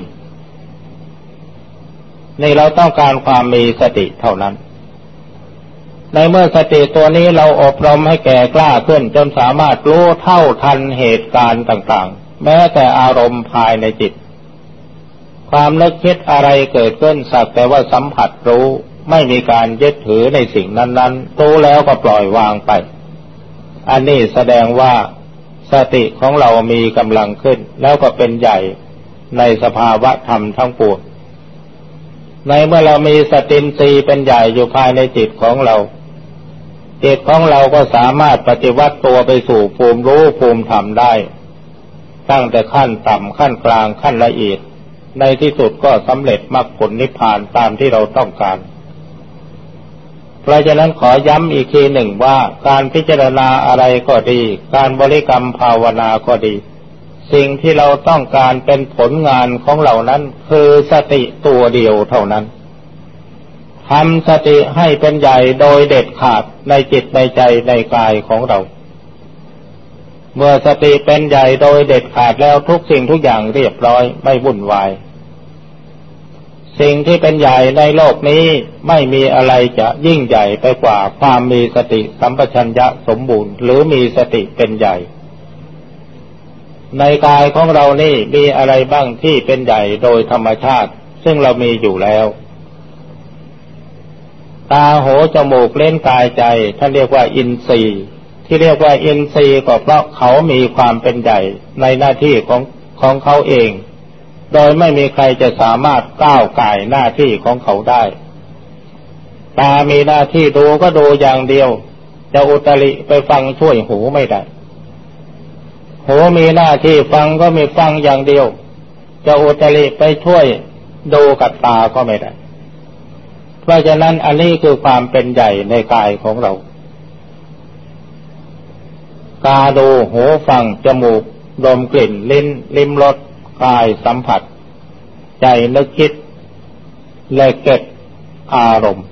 A: นี่เราต้องการความมีสติเท่านั้นในเมื่อสติตัวนี้เราอบรมให้แก่กล้าขึ้นจนสามารถรู้เท่าทันเหตุการณ์ต่างๆแม้แต่อารมณ์ภายในจิตความนึกคิดอะไรเกิดขึ้นสักแต่ว่าสัมผัสรู้ไม่มีการยึดถือในสิ่งนั้นๆรู้แล้วก็ปล่อยวางไปอันนี้แสดงว่าสติของเรามีกำลังขึ้นแล้วก็เป็นใหญ่ในสภาวะธรรมทั้งปวงในเมื่อเรามีสตินทรีย์เป็นใหญ่อยู่ภายในจิตของเราจิตของเราก็สามารถปฏิวัติตัวไปสู่ภูมิรู้ภูมิธรรมได้ตั้งแต่ขั้นต่ำขั้นกลางขั้นละเอียดในที่สุดก็สำเร็จมรรคผลนิพพานตามที่เราต้องการเพราะฉะนั้นขอย้ำอีกทีหนึ่งว่าการพิจารณาอะไรก็ดีการบริกรรมภาวนาก็ดีสิ่งที่เราต้องการเป็นผลงานของเรานั้นคือสติตัวเดียวเท่านั้นทำสติให้เป็นใหญ่โดยเด็ดขาดในจิตในใจในกายของเราเมื่อสติเป็นใหญ่โดยเด็ดขาดแล้วทุกสิ่งทุกอย่างเรียบร้อยไม่วุ่นวายสิ่งที่เป็นใหญ่ในโลกนี้ไม่มีอะไรจะยิ่งใหญ่ไปกว่าความมีสติสัมปชัญญะสมบูรณ์หรือมีสติเป็นใหญ่ในกายของเรานี่มีอะไรบ้างที่เป็นใหญ่โดยธรรมชาติซึ่งเรามีอยู่แล้วตาหูจมูกลิ้นกายใจท่านเรียกว่าอินทรีย์ที่เรียกว่าอินทรีย์ก็เพราะเขามีความเป็นใหญ่ในหน้าที่ของเขาเองโดยไม่มีใครจะสามารถก้าวก่ายหน้าที่ของเขาได้ตามีหน้าที่ดูก็ดูอย่างเดียวจะอุตริไปฟังช่วยหูไม่ได้หูมีหน้าที่ฟังก็มีฟังอย่างเดียวจะอุตริไปช่วยดูกับตาก็ไม่ได้เพราะฉะนั้นอันนี้คือความเป็นใหญ่ในกายของเราตาดูหูฟังจมูกดมกลิ่นลิ้นลิ้มรสกายสัมผัสใจนึกคิดและเก็บอารมณ์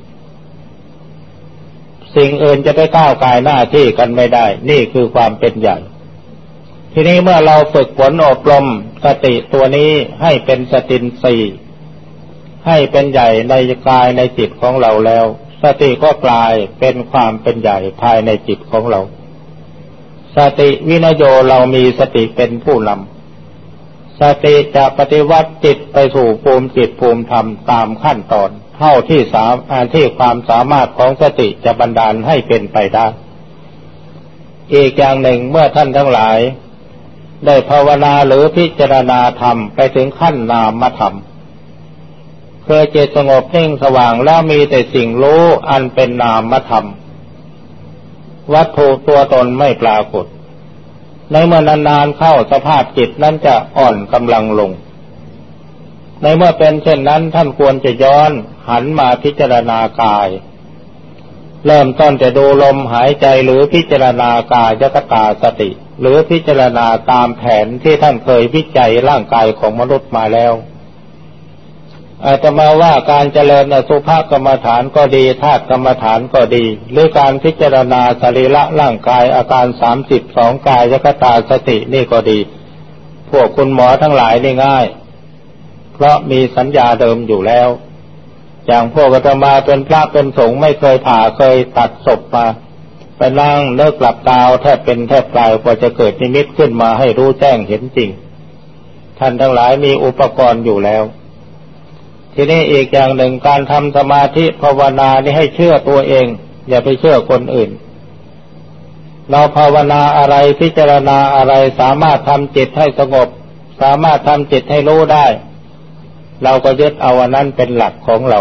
A: สิ่งอื่นจะไปก้าวกายหน้าที่กันไม่ได้นี่คือความเป็นใหญ่ทีนี้เมื่อเราฝึกฝนอบรมสติตัวนี้ให้เป็นสตินทรีย์ให้เป็นใหญ่ในกายในจิตของเราแล้วสติก็กลายเป็นความเป็นใหญ่ภายในจิตของเราสติวินโยเรามีสติเป็นผู้นำสติจะปฏิวัติจิตไปสู่ภูมิจิตภูมิธรรมตามขั้นตอนเท่าที่ความสามารถของสติจะบันดาลให้เป็นไปได้อีกอย่างหนึ่งเมื่อท่านทั้งหลายได้ภาวนาหรือพิจารณาธรรมไปถึงขั้นนามธรรมคือจิตสงบนิ่งสว่างแล้วมีแต่สิ่งรู้อันเป็นนามธรรมวัตถุตัวตนไม่ปรากฏในเมื่อนานๆเข้าสภาพจิตนั้นจะอ่อนกำลังลงในเมื่อเป็นเช่นนั้นท่านควรจะย้อนหันมาพิจารณากายเริ่มต้นจะดูลมหายใจหรือพิจารณากายคตาสติหรือพิจารณาตามแผนที่ท่านเคยวิจัยร่างกายของมนุษย์มาแล้วอาตมาว่าการเจริญอสุภกรรมฐานก็ดีธาตุกรรมฐานก็ดีหรือการพิจารณาสรีระร่างกายอาการ32กายคตาสตินี่ก็ดีพวกคุณหมอทั้งหลายนี่ง่ายเพราะมีสัญญาเดิมอยู่แล้วอย่างพวกอาตมาเป็นพระเป็นสงฆ์ไม่เคยผ่าเคยตัดศพมาไปนั่งเลิกหลับตาแทบเป็นแทบตายกว่าจะเกิดนิมิตขึ้นมาให้รู้แจ้งเห็นจริงท่านทั้งหลายมีอุปกรณ์อยู่แล้วทีนี้อีกอย่างหนึ่งการทำสมาธิภาวนานี่ให้เชื่อตัวเองอย่าไปเชื่อคนอื่นเราภาวนาอะไรพิจารณาอะไรสามารถทำจิตให้สงบสามารถทำจิตให้รู้ได้เราก็ยึดเอาอันนั้นเป็นหลักของเรา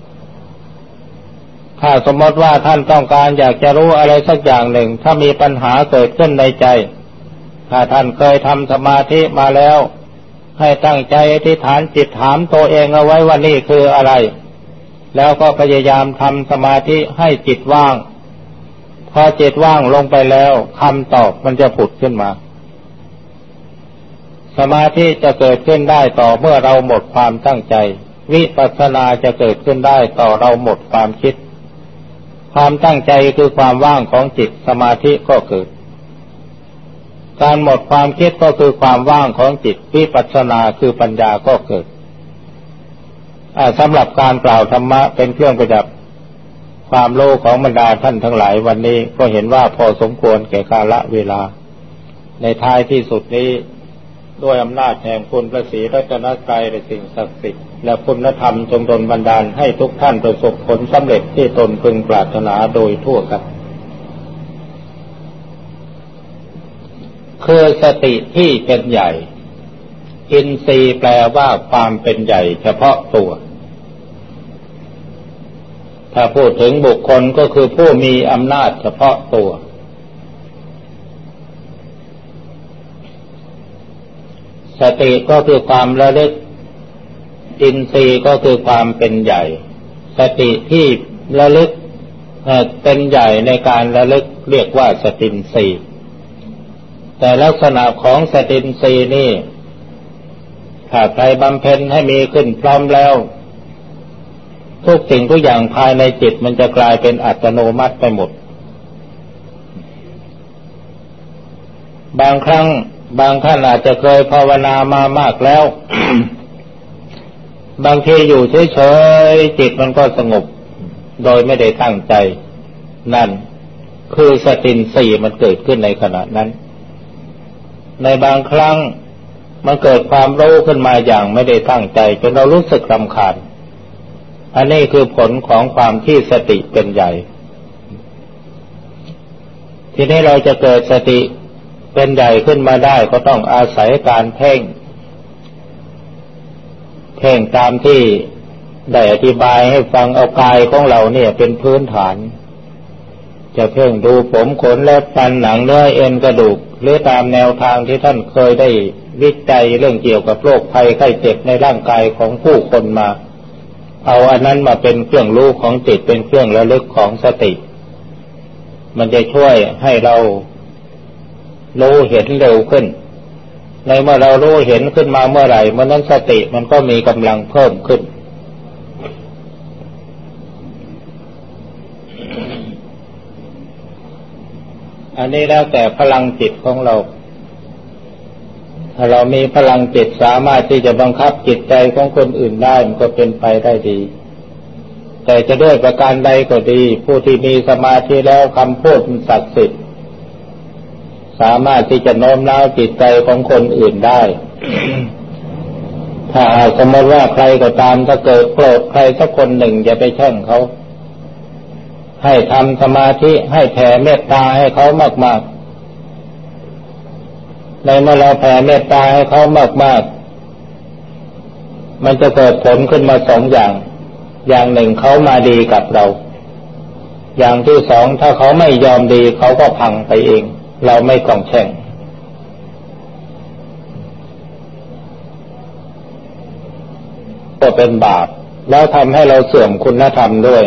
A: ถ้าสมมติว่าท่านต้องการอยากจะรู้อะไรสักอย่างหนึ่งถ้ามีปัญหาเกิดขึ้นในใจถ้าท่านเคยทำสมาธิมาแล้วให้ตั้งใจอธิษฐานจิตถามตัวเองเอาไว้ว่านี่คืออะไรแล้วก็พยายามทำสมาธิให้จิตว่างพอจิตว่างลงไปแล้วคำตอบมันจะผุดขึ้นมาสมาธิจะเกิดขึ้นได้ต่อเมื่อเราหมดความตั้งใจวิปัสสนาจะเกิดขึ้นได้ต่อเราหมดความคิดความตั้งใจคือความว่างของจิตสมาธิก็เกิดการหมดความคิดก็คือความว่างของจิตวิปัสสนาคือปัญญาก็เกิดสำหรับการกล่าวธรรมะเป็นเครื่องประดับความรู้ของบรรดาท่านทั้งหลายวันนี้ก็เห็นว่าพอสมควรแก่กาลเวลาในท้ายที่สุดนี้ด้วยอำนาจแห่งคุณพระศรีรัตนตรัยและสิ่งศักดิ์สิทธิ์และคุณธรรมจงดลบันดาลให้ทุกท่านประสบผลสำเร็จที่ตนพึงปรารถนาโดยทั่วกันคือสติที่เป็นใหญ่อินทรีย์แปลว่าความเป็นใหญ่เฉพาะตัวถ้าพูดถึงบุคคลก็คือผู้มีอำนาจเฉพาะตัวสติก็คือความระลึกอินทรีย์ก็คือความเป็นใหญ่สติที่ระลึกเป็นใหญ่ในการระลึกเรียกว่าสตินทรีย์แต่ลักษณะของสตินทรีย์นี่ถ้าใครบำเพ็ญให้มีขึ้นพร้อมแล้วทุกสิ่งทุกอย่างภายในจิตมันจะกลายเป็นอัตโนมัติไปหมดบางครั้งบางท่านอาจจะเคยภาวนามามากแล้ว บางทีอยู่เฉยๆจิตมันก็สงบโดยไม่ได้ตั้งใจนั่นคือสตินทรีย์มันเกิดขึ้นในขณะนั้นในบางครั้งมันเกิดความรู้ขึ้นมาอย่างไม่ได้ตั้งใจจนเรารู้สึกรำคาญอันนี้คือผลของความที่สติเป็นใหญ่ทีนี้เราจะเกิดสติเป็นใหญ่ขึ้นมาได้ก็ต้องอาศัยการเพ่งตามที่ได้อธิบายให้ฟังเอากายของเราเนี่ยเป็นพื้นฐานจะเพ่งดูผมขนเล็บฟันหนังเนื้อเอ็นกระดูกหรือตามแนวทางที่ท่านเคยได้วิจัยเรื่องเกี่ยวกับโรคภัยไข้เจ็บในร่างกายของผู้คนมาเอาอันนั้นมาเป็นเครื่องรู้ของจิตเป็นเครื่องระลึกของสติมันจะช่วยให้เรารู้เห็นเร็วขึ้นในเมื่อเรารู้เห็นขึ้นมาเมื่อไหร่เมื่อนั้นสติมันก็มีกำลังเพิ่มขึ้นอันนี้แล้วแต่พลังจิตของเราถ้าเรามีพลังจิตสามารถที่จะบังคับจิตใจของคนอื่นได้มันก็เป็นไปได้ดีแต่จะด้วยประการใดก็ดีผู้ที่มีสมาธิแล้วคำพูดมันศักดิ์สิทธิ์สามารถที่จะโน้มน้าวจิตใจของคนอื่นได้ ถ้าสมมติว่าใครก็ตามถ้าเกิดโกรธใครสักคนหนึ่งอย่าไปแช่งเขาให้ทำสมาธิให้แผ่เมตตาให้เขามากๆในเมื่อเราแผ่เมตตาให้เขามากๆมันจะเกิดผลขึ้นมาสองอย่างหนึ่งเขามาดีกับเราอย่างที่สองถ้าเขาไม่ยอมดีเขาก็พังไปเองเราไม่ต้องแช่งก็เป็นบาปแล้วทำให้เราเสื่อมคุณธรรมด้วย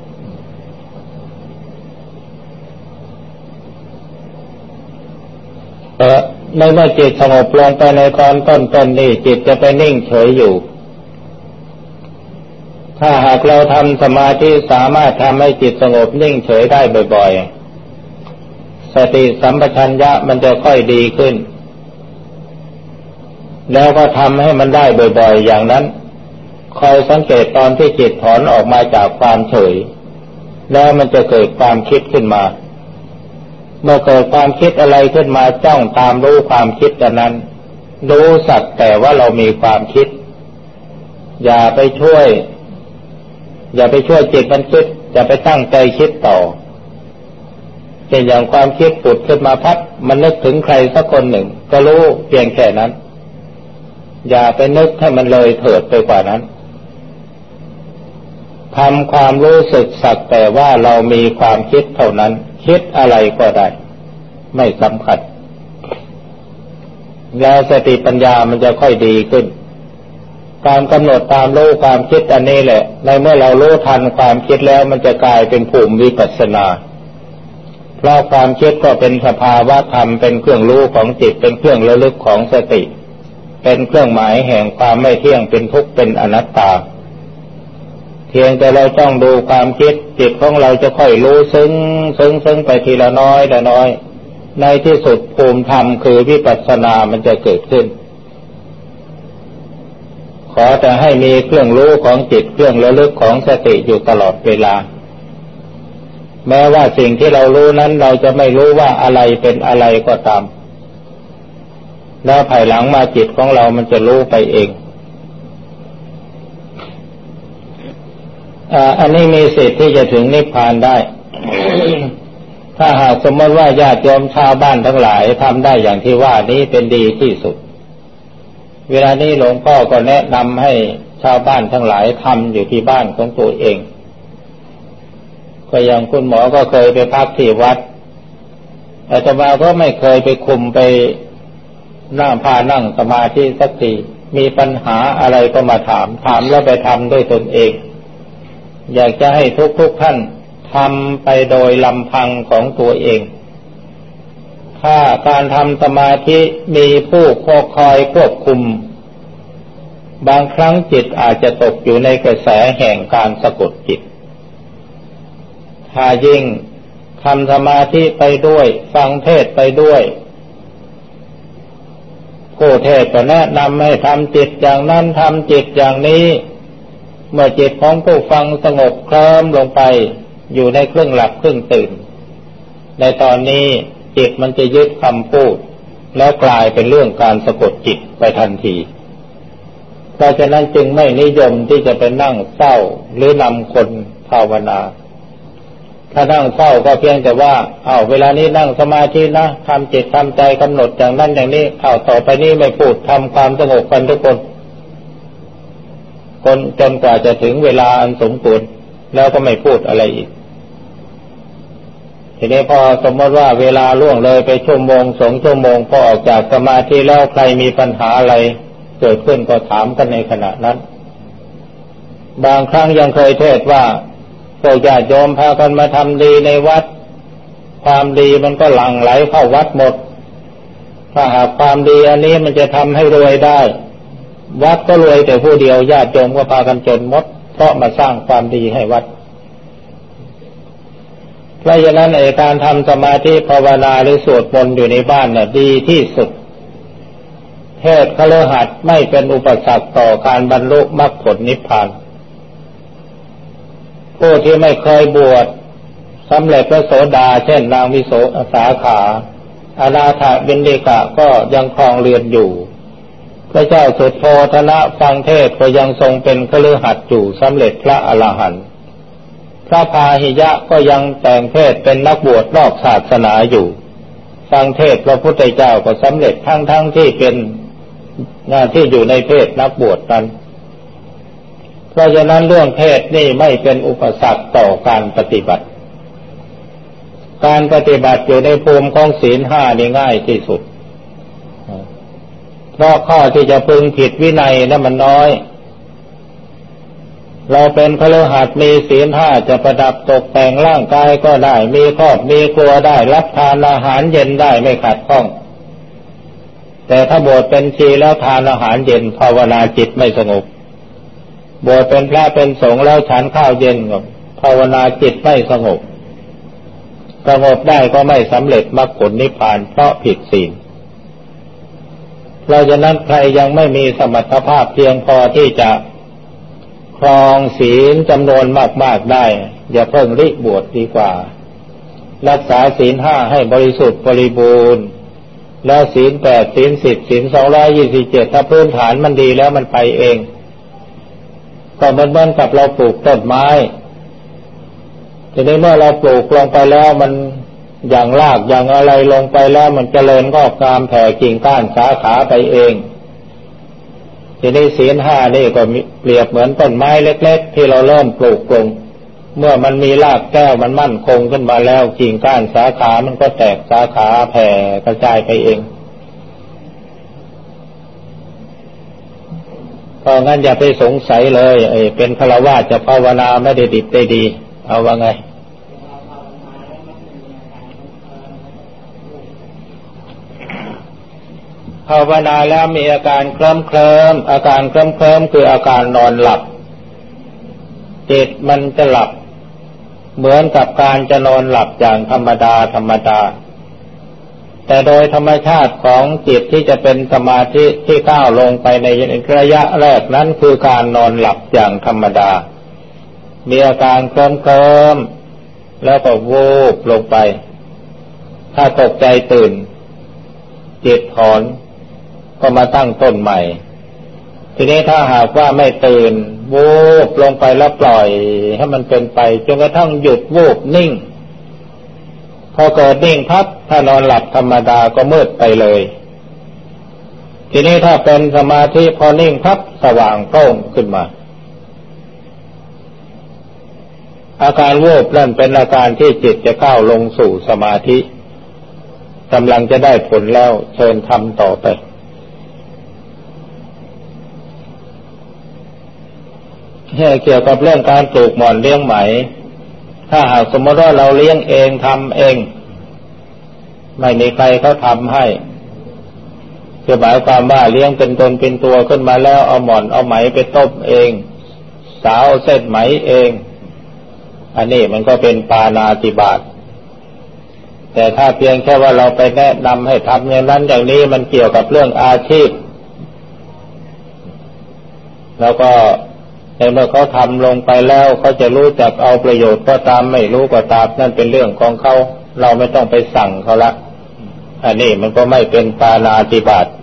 A: ในเมื่อจิตสงบลงไปในตอนต้นนี่จิตจะไปนิ่งเฉยอยู่ถ้าหากเราทำสมาธิสามารถทำให้จิตสงบนิ่งเฉยได้บ่อยๆสติสัมปชัญญะมันจะค่อยดีขึ้นแล้วก็ทำให้มันได้บ่อยๆอย่างนั้นคอยสังเกตตอนที่จิตถอนออกมาจากความเฉยแล้วมันจะเกิดความคิดขึ้นมาเมื่อเกิดความคิดอะไรขึ้นมาจ้องตามรู้ความคิดนั้นรู้สักแต่ว่าเรามีความคิดอย่าไปช่วยจิตมันคิดอย่าไปตั้งใจคิดต่อเช่นอย่างความคิดผุดขึ้นมาพัดมันนึกถึงใครสักคนหนึ่งก็รู้เพียงแค่นั้นอย่าไปนึกให้มันเลยเถิดไปกว่านั้นทำความรู้สึกสักแต่ว่าเรามีความคิดเท่านั้นคิดอะไรก็ได้ไม่สำคัญแล้วสติปัญญามันจะค่อยดีขึ้นการกำหนดตามรู้ความคิดอันนี้แหละในเมื่อเรารู้ทันความคิดแล้วมันจะกลายเป็นภูมิวิปัสสนาเพราะความคิดก็เป็นสภาวะธรรมเป็นเครื่องรู้ของจิตเป็นเครื่องระลึกของสติเป็นเครื่องหมายแห่งความไม่เที่ยงเป็นทุกข์เป็นอนัตตาเพียงแต่เราจ้องดูความคิดจิตของเราจะค่อยรู้ซึ้งไปทีละน้อยละน้อยในที่สุดภูมิธรรมคือวิปัสสนามันจะเกิดขึ้นขอแต่ให้มีเครื่องรู้ของจิตเครื่องระลึกของสติอยู่ตลอดเวลาแม้ว่าสิ่งที่เรารู้นั้นเราจะไม่รู้ว่าอะไรเป็นอะไรก็ตามแล้วภายหลังมาจิตของเรามันจะรู้ไปเองอันนี้มีสิทธิ์ที่จะถึงนิพพานได้ ถ้าหากสมมติว่าญาติโยมชาวบ้านทั้งหลายทำได้อย่างที่ว่านี้เป็นดีที่สุดเวลานี้หลวงพ่อก็แนะนำให้ชาวบ้านทั้งหลายทำอยู่ที่บ้านของตัวเองก็อย่างคุณหมอก็เคยไปพักที่วัดอาตมาก็ไม่เคยไปคุมไปนั่งสมาธิสักทีมีปัญหาอะไรก็มาถามแล้วไปทำด้วยตนเองอยากจะให้ทุกท่านทำไปโดยลำพังของตัวเองถ้าการทำสมาธิมีผู้คอยควบคุมบางครั้งจิตอาจจะตกอยู่ในกระแสแห่งการสะกดจิตถ้ายิ่งทำสมาธิไปด้วยฟังเทศไปด้วยผู้เทศก็แนะนำให้ทำจิตอย่างนั้นทำจิตอย่างนี้เมื่อจิตของผู้ฟังสงบเคลิ้มลงไปอยู่ในครึ่งหลับครึ่งตื่นในตอนนี้จิตมันจะยึดคำพูดแล้วกลายเป็นเรื่องการสะกดจิตไปทันทีเพราะฉะนั้นจึงไม่นิยมที่จะไปนั่งเฝ้าหรือนำคนภาวนาถ้านั่งเฝ้าก็เพียงแต่ว่าเวลานี้นั่งสมาธินะทำจิตทำใจกำหนดอย่างนั้นอย่างนี้ต่อไปนี้ไม่พูดทำความสงบกันทุกคนจนกว่าจะถึงเวลาอันสมควรแล้วก็ไม่พูดอะไรอีกทีนี้พอสมมติว่าเวลาล่วงเลยไปชั่วโมง2 ชั่วโมงพอออกจากสมาธิแล้วใครมีปัญหาอะไรเกิดขึ้นก็ถามกันในขณะนั้นบางครั้งยังเคยเทศว่าพวกญาติโยมพากันมาทำดีในวัดความดีมันก็หลั่งไหลเข้าวัดหมดถ้าหากความดีอันนี้มันจะทำให้รวยได้วัดก็รวยแต่ผู้เดียวญาติโยมก็พากันจนหมดเพราะมาสร้างความดีให้วัดเพราะฉะนั้นการทำสมาธิภาวนาหรือสวดมนต์อยู่ในบ้านน่ะดีที่สุดเทศคฤหัสถ์ไม่เป็นอุปสรรคต่อการบรรลุมรรคผลนิพพานผู้ที่ไม่เคยบวชสำเร็จพระโสดาเช่นนางวิโสสาขาอนาถบิณฑิกะก็ยังครองเรือนอยู่พระเจ้าสุโธทนะฟังเทศก็ยังทรงเป็นคฤหัสถ์อยู่สำเร็จพระอรหันต์พระพาหิยะก็ยังแต่งเทศเป็นนักบวชนอกศาสนาอยู่ฟังเทศพระพุทธเจ้าก็สำเร็จทั้งที่เป็นงานที่อยู่ในเพศนักบวชนั้นเพราะฉะนั้นเรื่องเทศนี่ไม่เป็นอุปสรรคต่อการปฏิบัติอยู่ในภูมิของศีล 5นี่ง่ายที่สุดเพราะข้อที่จะพึงผิดวินัยนั้นมันน้อยเราเป็นคฤหัสถ์มีศีล 5จะประดับตกแต่งร่างกายก็ได้มีครอบมีครัวได้รับทานอาหารเย็นได้ไม่ขัดข้องแต่ถ้าบวชเป็นชีแล้วทานอาหารเย็นภาวนาจิตไม่สงบบวชเป็นพระเป็นสงฆ์แล้วฉันข้าวเย็นก็ภาวนาจิตไม่สงบได้ก็ไม่สำเร็จมรรคผลนิพพานเพราะผิดศีลเพราะฉะนั้นใครยังไม่มีสมรรถภาพเพียงพอที่จะครองศีลจำนวนมากๆได้อย่าเพิ่งรีบบวชดีกว่ารักษาศีล5ให้บริสุทธิ์บริบูรณ์แล้วศีล8ศีล10ศีล227ถ้าพื้นฐานมันดีแล้วมันไปเองก็เหมือนกับเราปลูกต้นไม้ทีนี้เมื่อเราปลูกลงไปแล้วมันอย่างรากอย่างอะไรลงไปแล้วมันเจริญงอกงามแผ่กิ่งก้านสาขาไปเองทีนี้ศีล5นี่ก็เปรียบเหมือนต้นไม้เล็กๆที่เราเริ่มปลูกลงเมื่อมันมีรากแก้วมันมั่นคงขึ้นมาแล้วกิ่งก้านสาขามันก็แตกสาขาแผ่กระจายไปเองเพราะงั้นอย่าไปสงสัยเลยเป็นฆราวาสจะภาวนาไม่ได้ดิบได้ดีเอาว่าไงภาวนาแล้วมีอาการเคลิ้มอาการเคลิ้มคืออาการนอนหลับจิตมันจะหลับเหมือนกับการจะนอนหลับอย่างธรรมดาแต่โดยธรรมชาติของจิตที่จะเป็นสมาธิที่ก้าวลงไปในระยะแรกนั้นคือการนอนหลับอย่างธรรมดามีอาการเคลิ้มแล้วก็วูบลงไปถ้าตกใจตื่นจิตถอนก็มาตั้งต้นใหม่ทีนี้ถ้าหากว่าไม่ตื่นวูบลงไปแล้วปล่อยให้มันเป็นไปจนกระทั่งหยุดวูบนิ่งพอเกิดนิ่งพับถ้านอนหลับธรรมดาก็มืดไปเลยทีนี้ถ้าเป็นสมาธิพอนิ่งพับสว่างโปร่งขึ้นมาอาการวูบนั่นเป็นอาการที่จิตจะก้าวลงสู่สมาธิกำลังจะได้ผลแล้วเชิญทำต่อไปเกี่ยวกับเรื่องการปลูกหม่อนเลี้ยงไหมถ้าหากสมมติว่าเราเลี้ยงเองทำเองไม่มีใครเขาทำให้คือหมายความว่าเลี้ยงเป็นตนเป็นตัวขึ้นมาแล้วเอาหม่อนเอาไหมไปต้มเองสาวเส้นไหมเองอันนี้มันก็เป็นปาณาติบาตแต่ถ้าเพียงแค่ว่าเราไปแนะนำให้ทำอย่างนั้นอย่างนี้มันเกี่ยวกับเรื่องอาชีพแล้วก็แต่เมื่อเขาทำลงไปแล้วเขาจะรู้จักเอาประโยชน์ก็ตามไม่รู้ก็ตามนั่นเป็นเรื่องของเขาเราไม่ต้องไปสั่งเขาละอันนี้มันก็ไม่เป็นปาณาติบาต